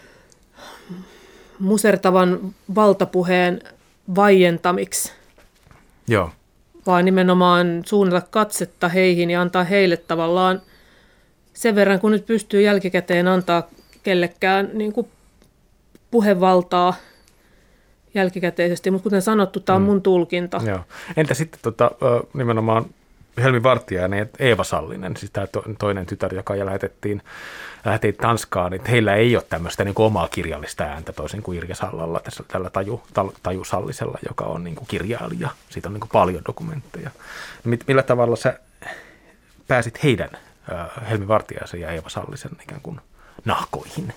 musertavan valtapuheen vaientamiksi,
Joo.
vaan nimenomaan suunnata katsetta heihin ja antaa heille tavallaan sen verran, kun nyt pystyy jälkikäteen antaa kellekään niin kuin puhevaltaa jälkikäteisesti, mutta kuten sanottu, tämä on mun tulkinta.
Joo. Entä sitten nimenomaan Helmi Vartiainen ja Eeva Sallinen, siis tämä toinen tytär, joka lähetettiin Tanskaan, niin heillä ei ole tämmöistä niin kuin omaa kirjallista ääntä, toisin kuin Irja Sallalla, tällä Taju Sallisella, joka on niin kuin kirjailija. Siitä on niin kuin paljon dokumentteja. Millä tavalla sä pääsit heidän, Helmi Vartiaisen ja Eeva Sallisen, ikään kuin nahkoihin?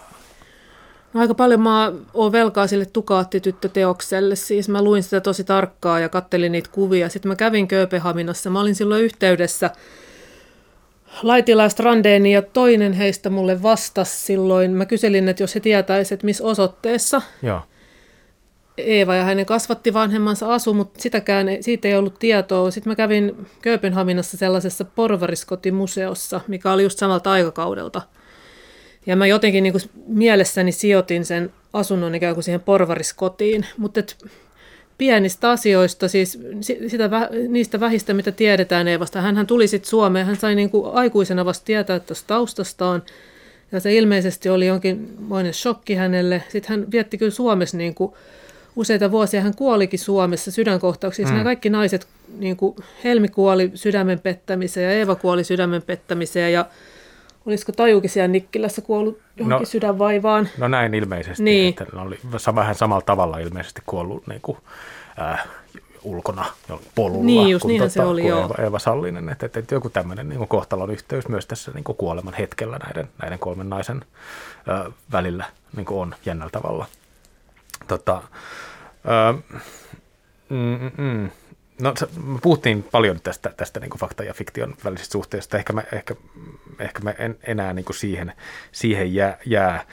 No, aika paljon mä oon velkaa sille Tukaatti-tyttöteokselle. Siis mä luin sitä tosi tarkkaan ja kattelin niitä kuvia. Sitten mä kävin Kööpenhaminassa. Mä olin silloin yhteydessä Laitila Strandéniin ja toinen heistä mulle vastasi silloin. Mä kyselin, että jos he tietäisivät, että missä osoitteessa
Joo.
Eeva ja hänen kasvattivanhemmansa asu, mutta siitä ei ollut tietoa. Sitten mä kävin Kööpenhaminassa sellaisessa porvariskotimuseossa, mikä oli just samalta aikakaudelta. Ja mä jotenkin niin kuin mielessäni sijoitin sen asunnon ikään kuin siihen porvariskotiin, mutta pienistä asioista, siis niistä vähistä, mitä tiedetään Eevasta. Hänhän tuli sitten Suomeen, hän sai niin kuin aikuisena vasta tietää tästä taustastaan, ja se ilmeisesti oli jonkinmoinen shokki hänelle. Sitten hän vietti kyllä Suomessa niin kuin useita vuosia, hän kuolikin Suomessa sydänkohtauksissa. Nämä kaikki naiset, niin kuin Helmi kuoli sydämen pettämiseen ja Eeva kuoli sydämen pettämiseen, ja olisiko Tajukin siellä Nikkilässä kuollut johonkin sydänvaivaan?
No näin ilmeisesti,
niin.
Että ne oli vähän samalla tavalla ilmeisesti kuollut niin kuin, ulkona polulla
niin,
kuin,
se oli,
Eeva Sallinen. Että joku tämmöinen niin kuin kohtalon yhteys myös tässä niin kuin kuoleman hetkellä näiden kolmen naisen välillä niin kuin on jännällä tavalla. No, me puhuttiin paljon tästä niin kuin fakta ja fiktion välisestä suhteesta. Ehkä mä en enää niin kuin siihen jää.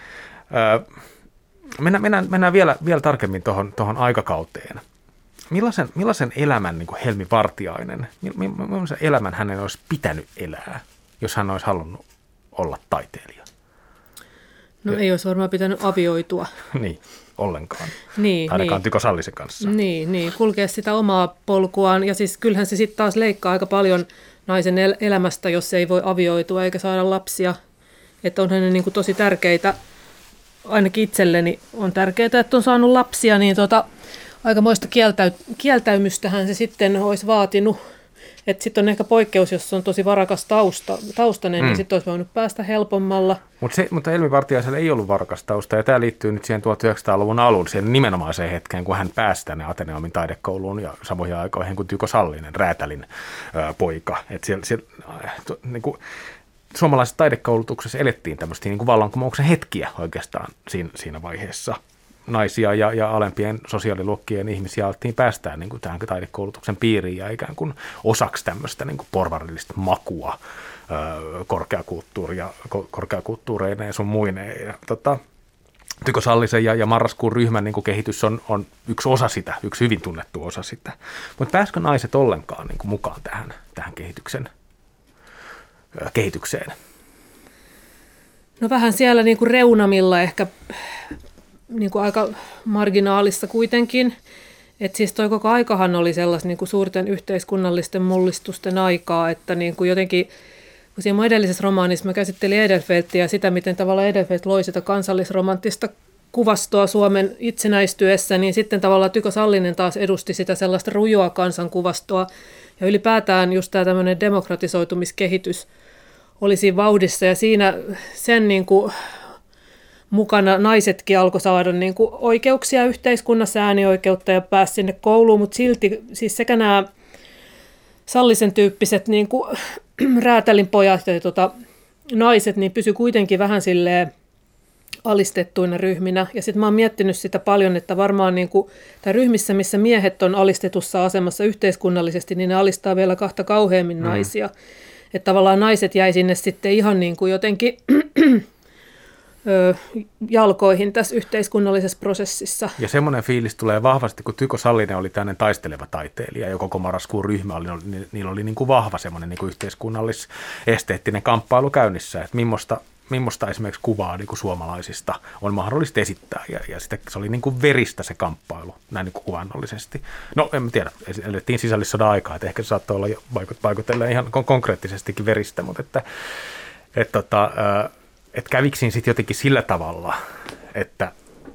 Mennään vielä tarkemmin tuohon aikakauteen. Millaisen elämän niin kuin Helmi Vartiainen, millaisen elämän hänen olisi pitänyt elää, jos hän olisi halunnut olla taiteilija?
No ei olisi varmaan pitänyt avioitua.
Niin, ollenkaan.
Niin,
ainakaan Tyko Sallisen kanssa.
Niin, kulkea sitä omaa polkuaan. Ja siis kyllähän se sitten taas leikkaa aika paljon naisen elämästä, jos ei voi avioitua eikä saada lapsia. Että onhan ne niin kuin tosi tärkeitä, ainakin itselleni on tärkeää, että on saanut lapsia, niin aikamoista kieltäymystähän se sitten olisi vaatinut. Että sitten on ehkä poikkeus, jos on tosi varakas taustainen, niin sitten olisi voinut päästä helpommalla.
Mutta Helmi Vartiaisella ei ollut varakas tausta, ja tämä liittyy nyt siihen 1900-luvun alun, siihen nimenomaiseen hetkeen, kun hän pääsi tänne Ateneumin taidekouluun ja samoihin aikoihin kuin Tyko Sallinen, räätälin poika. Että niin kuin, suomalaisessa taidekoulutuksessa elettiin tämmöistä niin kuin vallankumouksen hetkiä oikeastaan siinä vaiheessa. Naisia ja alempien sosiaaliluokkien ihmisiä alettiin päästää niin kuin tähän taidekoulutuksen piiriin ja ikään kuin osaksi tämmöistä niin kuin porvarillista makua korkeakulttuureina ja sun muineen. Ja, Tyko Sallisen ja Marraskuun ryhmän niin kuin kehitys on yksi osa sitä, yksi hyvin tunnettu osa sitä. Mutta pääsikö naiset ollenkaan niin kuin mukaan tähän kehitykseen?
No vähän siellä niin kuin reunamilla ehkä niin kuin aika marginaalissa kuitenkin. Että siis toi koko aikahan oli sellaista niin kuin suurten yhteiskunnallisten mullistusten aikaa, että niin kuin jotenkin, kun siinä mun edellisessä romaanissa mä käsittelin Edelfeltia ja sitä, miten tavallaan Edelfelt loi sitä kansallisromanttista kuvastoa Suomen itsenäistyessä, niin sitten tavallaan Tyko Sallinen taas edusti sitä sellaista rujua kansankuvastoa. Ja ylipäätään just tämä tämmöinen demokratisoitumiskehitys oli siinä vauhdissa ja siinä sen niin kuin mukana naisetkin alkoi saada niin kuin oikeuksia yhteiskunnassa, äänioikeutta ja pääsi sinne kouluun, mutta silti siis sekä nämä Sallisen tyyppiset niin kuin räätälin pojat ja naiset niin pysyi kuitenkin vähän silleen alistettuina ryhminä. Ja sitten mä oon miettinyt sitä paljon, että varmaan niin kuin, ryhmissä, missä miehet on alistetussa asemassa yhteiskunnallisesti, niin ne alistaa vielä kahta kauheammin naisia. Että tavallaan naiset jäi sinne sitten ihan niin kuin jotenkin jalkoihin tässä yhteiskunnallisessa prosessissa.
Ja semmoinen fiilis tulee vahvasti, kun Tyko Sallinen oli tämmöinen taisteleva taiteilija ja koko Marraskuun ryhmä, niillä oli niin kuin vahva semmoinen niin kuin yhteiskunnallis-esteettinen kamppailu käynnissä, että millaista esimerkiksi kuvaa niin kuin suomalaisista on mahdollista esittää, ja se oli niin kuin veristä se kamppailu, näin niin kuin kuvannollisesti. No, en tiedä, elettiin sisällissodan aikaa, että ehkä se saattoi olla vaikutellen ihan konkreettisestikin veristä, mutta että kävikö siinä sitten jotenkin sillä tavalla, että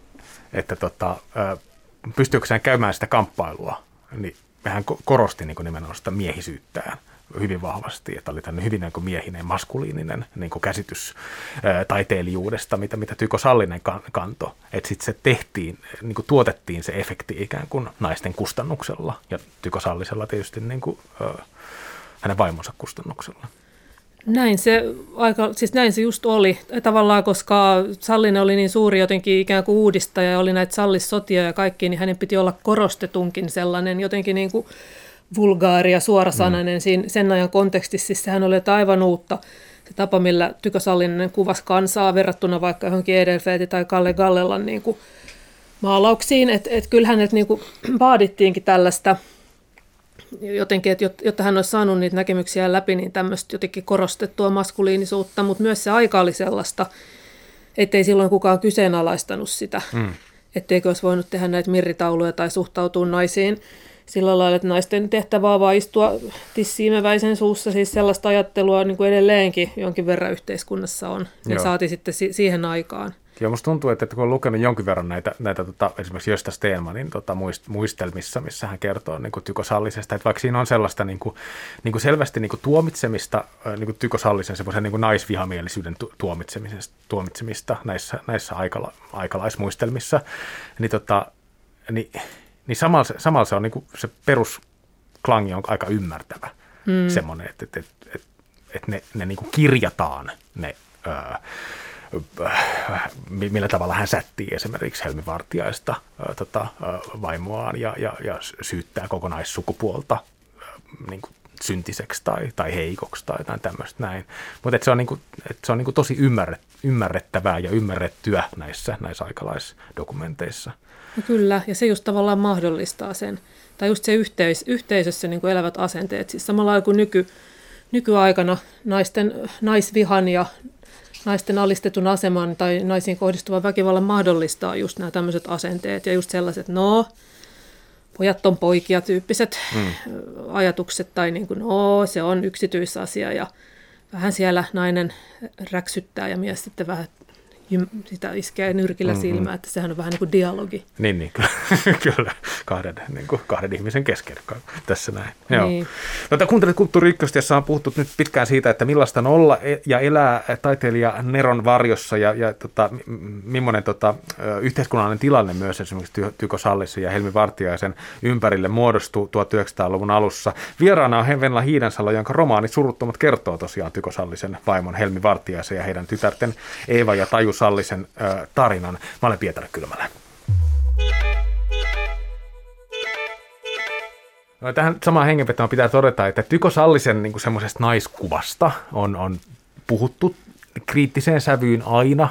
pystyykö hän käymään sitä kamppailua, niin hän korosti niin kuin nimenomaan sitä miehisyyttään hyvin vahvasti, että oli tämmöinen hyvin niin kuin miehinen, maskuliininen niin kuin käsitys taiteilijuudesta, mitä Tyko Sallinen kantoi, että sitten se tehtiin, niin kuin tuotettiin se efekti ikään kuin naisten kustannuksella ja Tyko Sallisella tietysti niin kuin, hänen vaimonsa kustannuksella.
Näin se just oli tavallaan, koska Sallinen oli niin suuri jotenkin ikään kuin uudistaja ja oli näitä sallissotia ja kaikki, niin hänen piti olla korostetunkin sellainen jotenkin niin kuin vulgaari ja suorasanainen siinä sen ajan kontekstissa. Siis sehän oli aivan uutta, se tapa, millä Tyko Sallinen kuvasi kansaa verrattuna vaikka johonkin Edelfelt tai Kalle Gallelan niin kuin maalauksiin, että kyllähän hänet niin kuin vaadittiinkin tällaista jotenkin, että jotta hän olisi saanut niitä näkemyksiä läpi, niin tämmöistä jotenkin korostettua maskuliinisuutta, mutta myös se aika oli sellaista, ettei silloin kukaan kyseenalaistanut sitä, etteikö olisi voinut tehdä näitä mirritauluja tai suhtautua naisiin sillä lailla, että naisten tehtävä on vaan istua tissiimeväisen suussa, siis sellaista ajattelua niin kuin edelleenkin jonkin verran yhteiskunnassa on, ja saati sitten siihen aikaan.
Ja musta tuntuu, että kun on lukenut jonkin verran näitä esimerkiksi Gösta Stenmanin muistelmissa, missä hän kertoo niin kuin Tyko Sallisesta, että vaikka siinä on sellaista niin kuin selvästi niin kuin tuomitsemista, niin kuin Tyko Sallisen semmoisen niin kuin naisvihamielisyyden tuomitsemista näissä aikalaismuistelmissa, niin samalla se on niin kuin se perusklangi on aika ymmärtävä semmoinen, että ne niin kuin kirjataan ne millä tavalla hän sättii esimerkiksi Helmi Vartiaista vaimoaan ja syyttää kokonaissukupuolta niin kuin syntiseksi tai heikoksi tai jotain tämmöistä näin. Mutta se on niin kuin tosi ymmärrettävää ja ymmärrettyä näissä aikalaisdokumenteissa.
No kyllä, ja se just tavallaan mahdollistaa sen. Tai just se yhteisössä niin kuin elävät asenteet. Siis samalla lailla kuin nykyaikana naisvihan ja naisten alistetun aseman tai naisiin kohdistuvan väkivallan mahdollistaa just nämä tämmöiset asenteet ja just sellaiset, pojat on poikia tyyppiset ajatukset tai niin kuin, se on yksityisasia ja vähän siellä nainen räksyttää ja mies sitten vähän sitä iskee nyrkillä silmään, että sehän on vähän niin kuin dialogi.
Niin kyllä, kahden ihmisen kesken tässä näin.
Niin.
No, kuuntelet Kulttuuri Ykköstä, jossa on puhuttu nyt pitkään siitä, että millaista on olla ja elää taiteilija Neron varjossa ja millainen yhteiskunnallinen tilanne myös esimerkiksi Tyko Sallisen ja Helmi Vartiaisen ympärille muodostuu 1900-luvun alussa. Vieraana on Venla Hiidensalo, jonka romaani Suruttomat kertoo tosiaan Tyko Sallisen vaimon Helmi Vartiaisen ja heidän tytärten Eeva ja Taju Sallisen tarinan. Mä olen Pietari Kylmälä. No, tähän samaan hengenvetoon pitää todeta, että Tyko Sallisen niin kuin semmoisesta naiskuvasta on puhuttu kriittiseen sävyyn aina,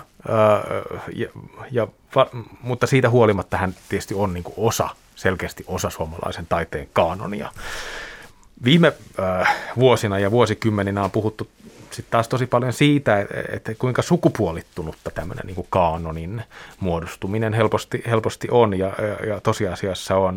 mutta siitä huolimatta hän tietysti on niin kuin selkeästi osa suomalaisen taiteen kaanonia. Viime vuosina ja vuosikymmeninä on puhuttu sitten taas tosi paljon siitä, että kuinka sukupuolittunutta tämmöinen niin kuin kaanonin muodostuminen helposti on ja tosiasiassa on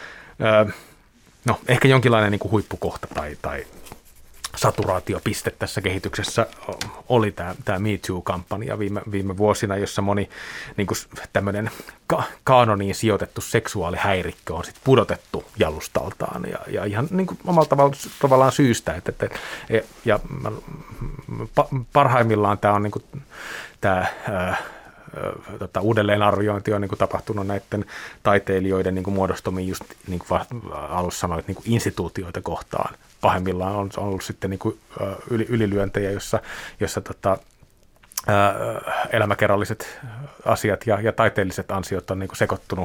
ehkä jonkinlainen niin kuin huippukohta tai saturaatiopiste tässä kehityksessä oli tämä Me Too-kampanja viime vuosina, jossa moni niin kuin tämmöinen kaanoniin sijoitettu seksuaalihäirikkö on sitten pudotettu jalustaltaan ja ihan niin kuin omalla tavallaan syystä. Ja parhaimmillaan tämä on niin kuin tämä uudelleenarviointi on niin kuin tapahtunut näiden taiteilijoiden niin kuin muodostumiin just niin kuin alussa sanoit niin kuin instituutioita kohtaan. Pahimmillaan on ollut sitten niin kuin ylilyöntejä, jossa elämäkerralliset asiat ja taiteelliset ansiot on niin kuin sekoittunut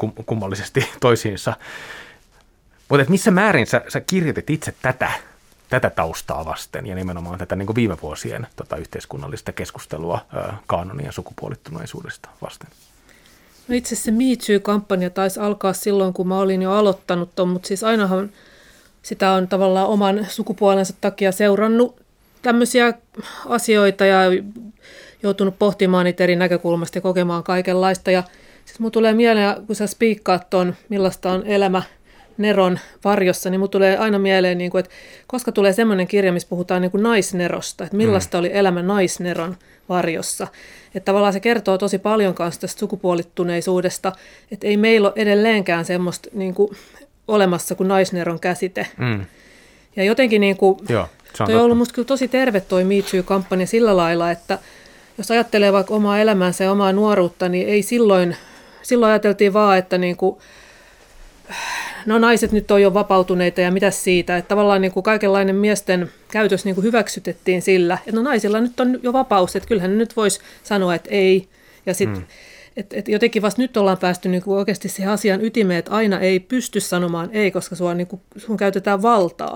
kummallisesti toisiinsa. Mutta missä määrin sä kirjoitit itse tätä tätä taustaa vasten ja nimenomaan tätä niin kuin viime vuosien yhteiskunnallista keskustelua kaanonin ja sukupuolittuneisuudesta vasten?
No itse se Me Too-kampanja taisi alkaa silloin, kun mä olin jo aloittanut ton, mutta siis ainahan sitä on tavallaan oman sukupuolensa takia seurannut tämmöisiä asioita ja joutunut pohtimaan niitä eri näkökulmasta ja kokemaan kaikenlaista. Ja siis mun tulee mieleen, kun sä spiikkaat ton, millaista on elämä neron varjossa, niin mun tulee aina mieleen, niin kuin, että koska tulee semmoinen kirja, missä puhutaan niin kuin naisnerosta, että millaista oli elämä naisneron varjossa. Että tavallaan se kertoo tosi paljon kanssa tästä sukupuolittuneisuudesta, että ei meillä ole edelleenkään semmoista niin kuin olemassa kuin naisneron käsite. Ja jotenkin niin kuin, toi on ollut musta kyllä tosi terve toi Me Too-kampanja sillä lailla, että jos ajattelee vaikka omaa elämäänsä ja omaa nuoruutta, niin ei silloin ajateltiin vaan, että niin kuin, no naiset nyt on jo vapautuneita ja mitäs siitä, että tavallaan niin kuin kaikenlainen miesten käytös niin kuin hyväksytettiin sillä, että no naisilla nyt on jo vapaus, että kyllähän nyt voisi sanoa, että ei. Ja sitten et jotenkin vasta nyt ollaan päästy niin kuin oikeasti siihen asian ytimeen, että aina ei pysty sanomaan ei, koska sun käytetään valtaa.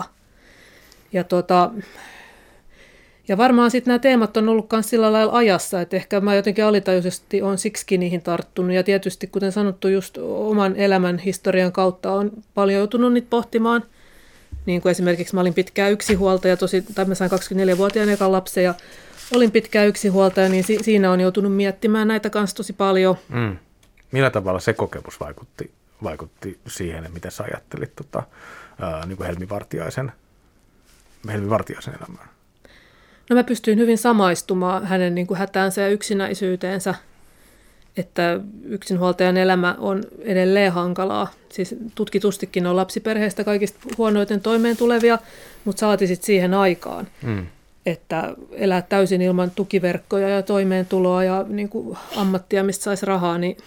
Ja varmaan sitten nämä teemat on ollut myös sillä lailla ajassa, että ehkä mä jotenkin alitajuisesti olen siksikin niihin tarttunut. Ja tietysti, kuten sanottu, just oman elämän historian kautta on paljon joutunut niitä pohtimaan. Niin kuin esimerkiksi mä olin pitkään yksinhuoltaja, mä sain 24-vuotiaan ekan lapsen ja olin pitkään yksinhuoltaja, niin siinä on joutunut miettimään näitä kanssa tosi paljon.
Millä tavalla se kokemus vaikutti siihen, mitä sä ajattelit niin kuin Helmi Vartiaisen elämään?
No mä pystyin hyvin samaistumaan hänen niin kuin hätäänsä ja yksinäisyyteensä, että yksinhuoltajan elämä on edelleen hankalaa. Siis tutkitustikin on lapsiperheistä kaikista huonoiten toimeen tulevia, mutta saati sitten siihen aikaan, että elää täysin ilman tukiverkkoja ja toimeentuloa ja niin kuin ammattia, mistä saisi rahaa. Niin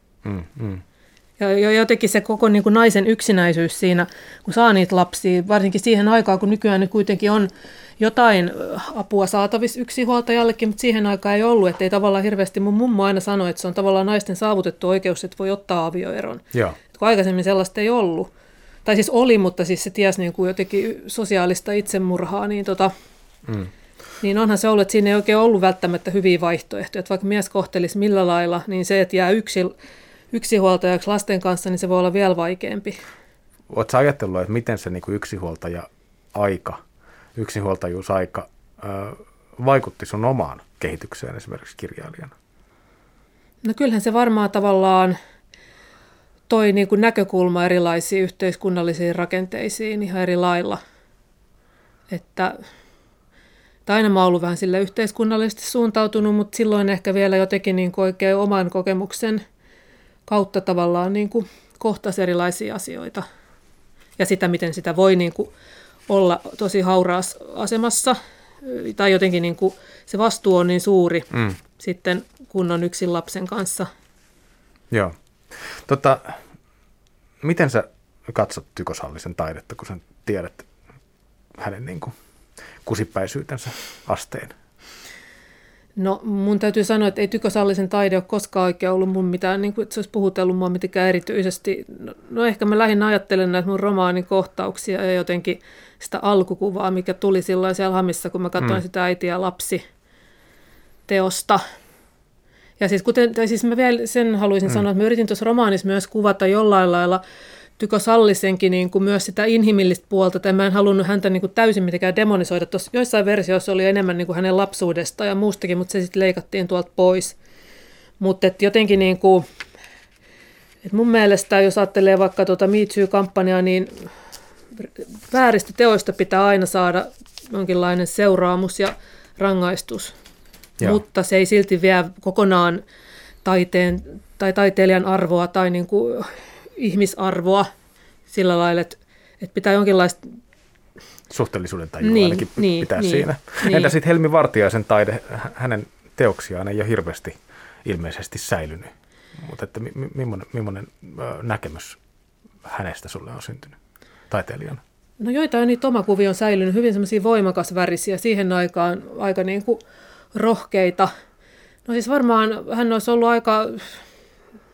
Ja jotenkin se koko niin kuin naisen yksinäisyys siinä, kun saa niitä lapsia, varsinkin siihen aikaan, kun nykyään nyt kuitenkin on jotain apua saatavissa yksinhuoltajallekin, mutta siihen aikaan ei ollut, että ei tavallaan hirveästi mun mummo aina sanoi, että se on tavallaan naisten saavutettu oikeus, että voi ottaa avioeron. Kun aikaisemmin sellaista ei ollut. Tai siis oli, mutta siis se tiesi niin kuin jotenkin sosiaalista itsemurhaa, niin onhan se ollut, että siinä ei oikein ollut välttämättä hyviä vaihtoehtoja. Että vaikka mies kohtelisi millä lailla, niin se, että jää yksinhuoltajaksi lasten kanssa, niin se voi olla vielä vaikeampi.
Oletko ajatellut, että miten se niin kuin yksinhuoltajuusaika vaikutti sun omaan kehitykseen esimerkiksi kirjailijana?
No kyllähän se varmaan tavallaan toi niin kuin näkökulma erilaisiin yhteiskunnallisiin rakenteisiin ihan eri lailla. Että aina mä oon ollut vähän sille yhteiskunnallisesti suuntautunut, mutta silloin ehkä vielä jotenkin niin kuin oikein oman kokemuksen kautta tavallaan niin kuin kohtasi erilaisia asioita. Ja sitä, miten sitä voi niin kuin olla tosi hauraassa asemassa. Tai jotenkin niin kuin se vastuu on niin suuri sitten, kun on yksin lapsen kanssa.
Joo. Miten sä katsot Tyko Sallisen taidetta, kun sä tiedät hänen niin kuin kusipäisyytensä asteen?
No mun täytyy sanoa, että ei Tyko Sallisen taide ole koskaan oikein ollut mun mitään, niin kuin, että se olisi puhutellut mua mitenkään erityisesti. No ehkä mä lähinnä ajattelen näitä mun romaanin kohtauksia ja jotenkin sitä alkukuvaa, mikä tuli silloin siellä Hamissa, kun mä katsoin sitä äiti ja lapsi teosta. Ja siis mä vielä sen haluaisin sanoa, että mä yritin tuossa romaanissa myös kuvata jollain lailla Tyko Sallisenkin niin kuin myös sitä inhimillistä puolta, tai mä en halunnut häntä niin kuin täysin mitenkään demonisoida. Tuossa joissain versioissa oli enemmän niin kuin hänen lapsuudesta ja muustakin, mutta se sitten leikattiin tuolta pois. Mutta jotenkin niin kuin, et mun mielestä, jos ajattelee vaikka Me Too-kampanjaa, niin vääristä teoista pitää aina saada jonkinlainen seuraamus ja rangaistus. Joo. Mutta se ei silti vie kokonaan taiteen tai taiteilijan arvoa tai niin kuin ihmisarvoa sillä lailla, että pitää jonkinlaista
suhteellisuuden tajua ainakin pitää siinä. Niin. Entä sitten Helmi Vartiaisen taide, hänen teoksiaan ei ole hirveästi ilmeisesti säilynyt, mutta että millainen näkemys hänestä sulle on syntynyt taiteilijana?
No joitain niitä omakuvia on säilynyt, hyvin semmoisia voimakasvärisiä, siihen aikaan aika niin kuin rohkeita. No siis varmaan hän olisi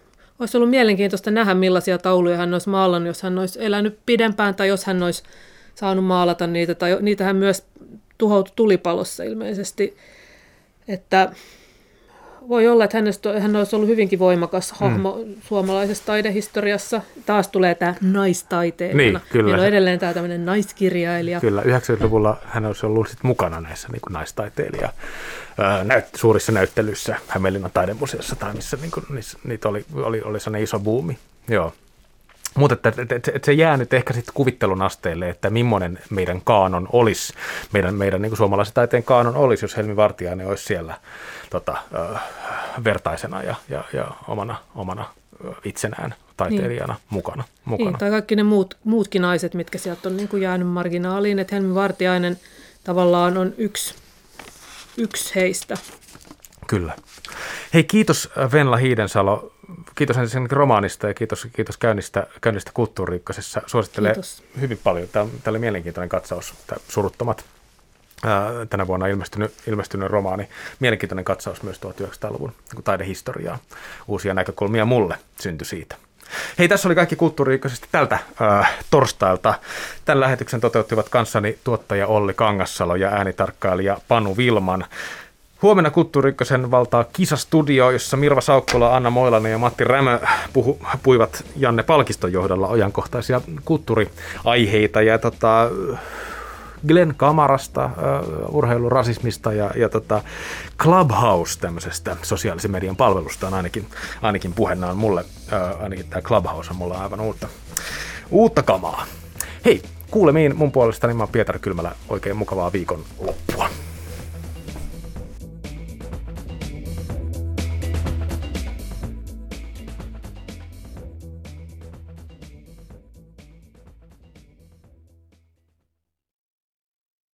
ollut mielenkiintoista nähdä, millaisia tauluja hän olisi maalannut, jos hän olisi elänyt pidempään tai jos hän olisi saanut maalata niitä, tai niitähän myös tuhoutui tulipalossa ilmeisesti, että voi olla, että hän olisi ollut hyvinkin voimakas hahmo suomalaisessa taidehistoriassa. Taas tulee tämä naistaiteilijana.
Niin, kyllä.
Meillä on edelleen tämä tämmöinen naiskirjailija.
Kyllä, 90-luvulla hän olisi ollut sit mukana näissä niin kuin naistaiteilija suurissa näyttelyissä Hämeenlinnan taidemuseossa, tai missä niin kuin, niitä oli sellainen iso buumi. Joo. Mutta että se jää nyt ehkä sitten kuvittelun asteelle, että millainen meidän kaanon olisi, meidän niin kuin suomalaisen taiteen kaanon olisi, jos Helmi Vartiainen olisi siellä vertaisena ja omana itsenään taiteilijana mukana.
Niin, tai kaikki ne muutkin naiset, mitkä sieltä on niin kuin jäänyt marginaaliin, että Helmi Vartiainen tavallaan on yksi heistä.
Kyllä. Hei, kiitos Venla Hiidensalo. Kiitos ensin romaanista ja kiitos käynnistä Kulttuuri-ykkösessä. Suosittelen hyvin paljon. Tämä oli mielenkiintoinen katsaus, tämä Suruttomat, tänä vuonna ilmestynyt romaani. Mielenkiintoinen katsaus myös 1900-luvun taidehistoriaa. Uusia näkökulmia mulle syntyi siitä. Hei, tässä oli kaikki Kulttuuri-ykkösestä tältä torstailta. Tämän lähetyksen toteuttivat kanssani tuottaja Olli Kangassalo ja äänitarkkailija Panu Vilman. Huomenna Kulttuuri-ykkösen valtaa Kisastudio, jossa Mirva Saukkola, Anna Moilanen ja Matti Rämö puivat Janne Palkiston johdolla ajankohtaisia kulttuuriaiheita ja Glenn Kamarasta, urheilurasismista ja Clubhouse, tämmöisestä sosiaalisen median palvelusta on ainakin puheena on mulle, ainakin tämä Clubhouse on mulle aivan uutta kamaa. Hei, kuulemiin mun puolestani, mä oon Pietari Kylmälä, oikein mukavaa viikonloppua.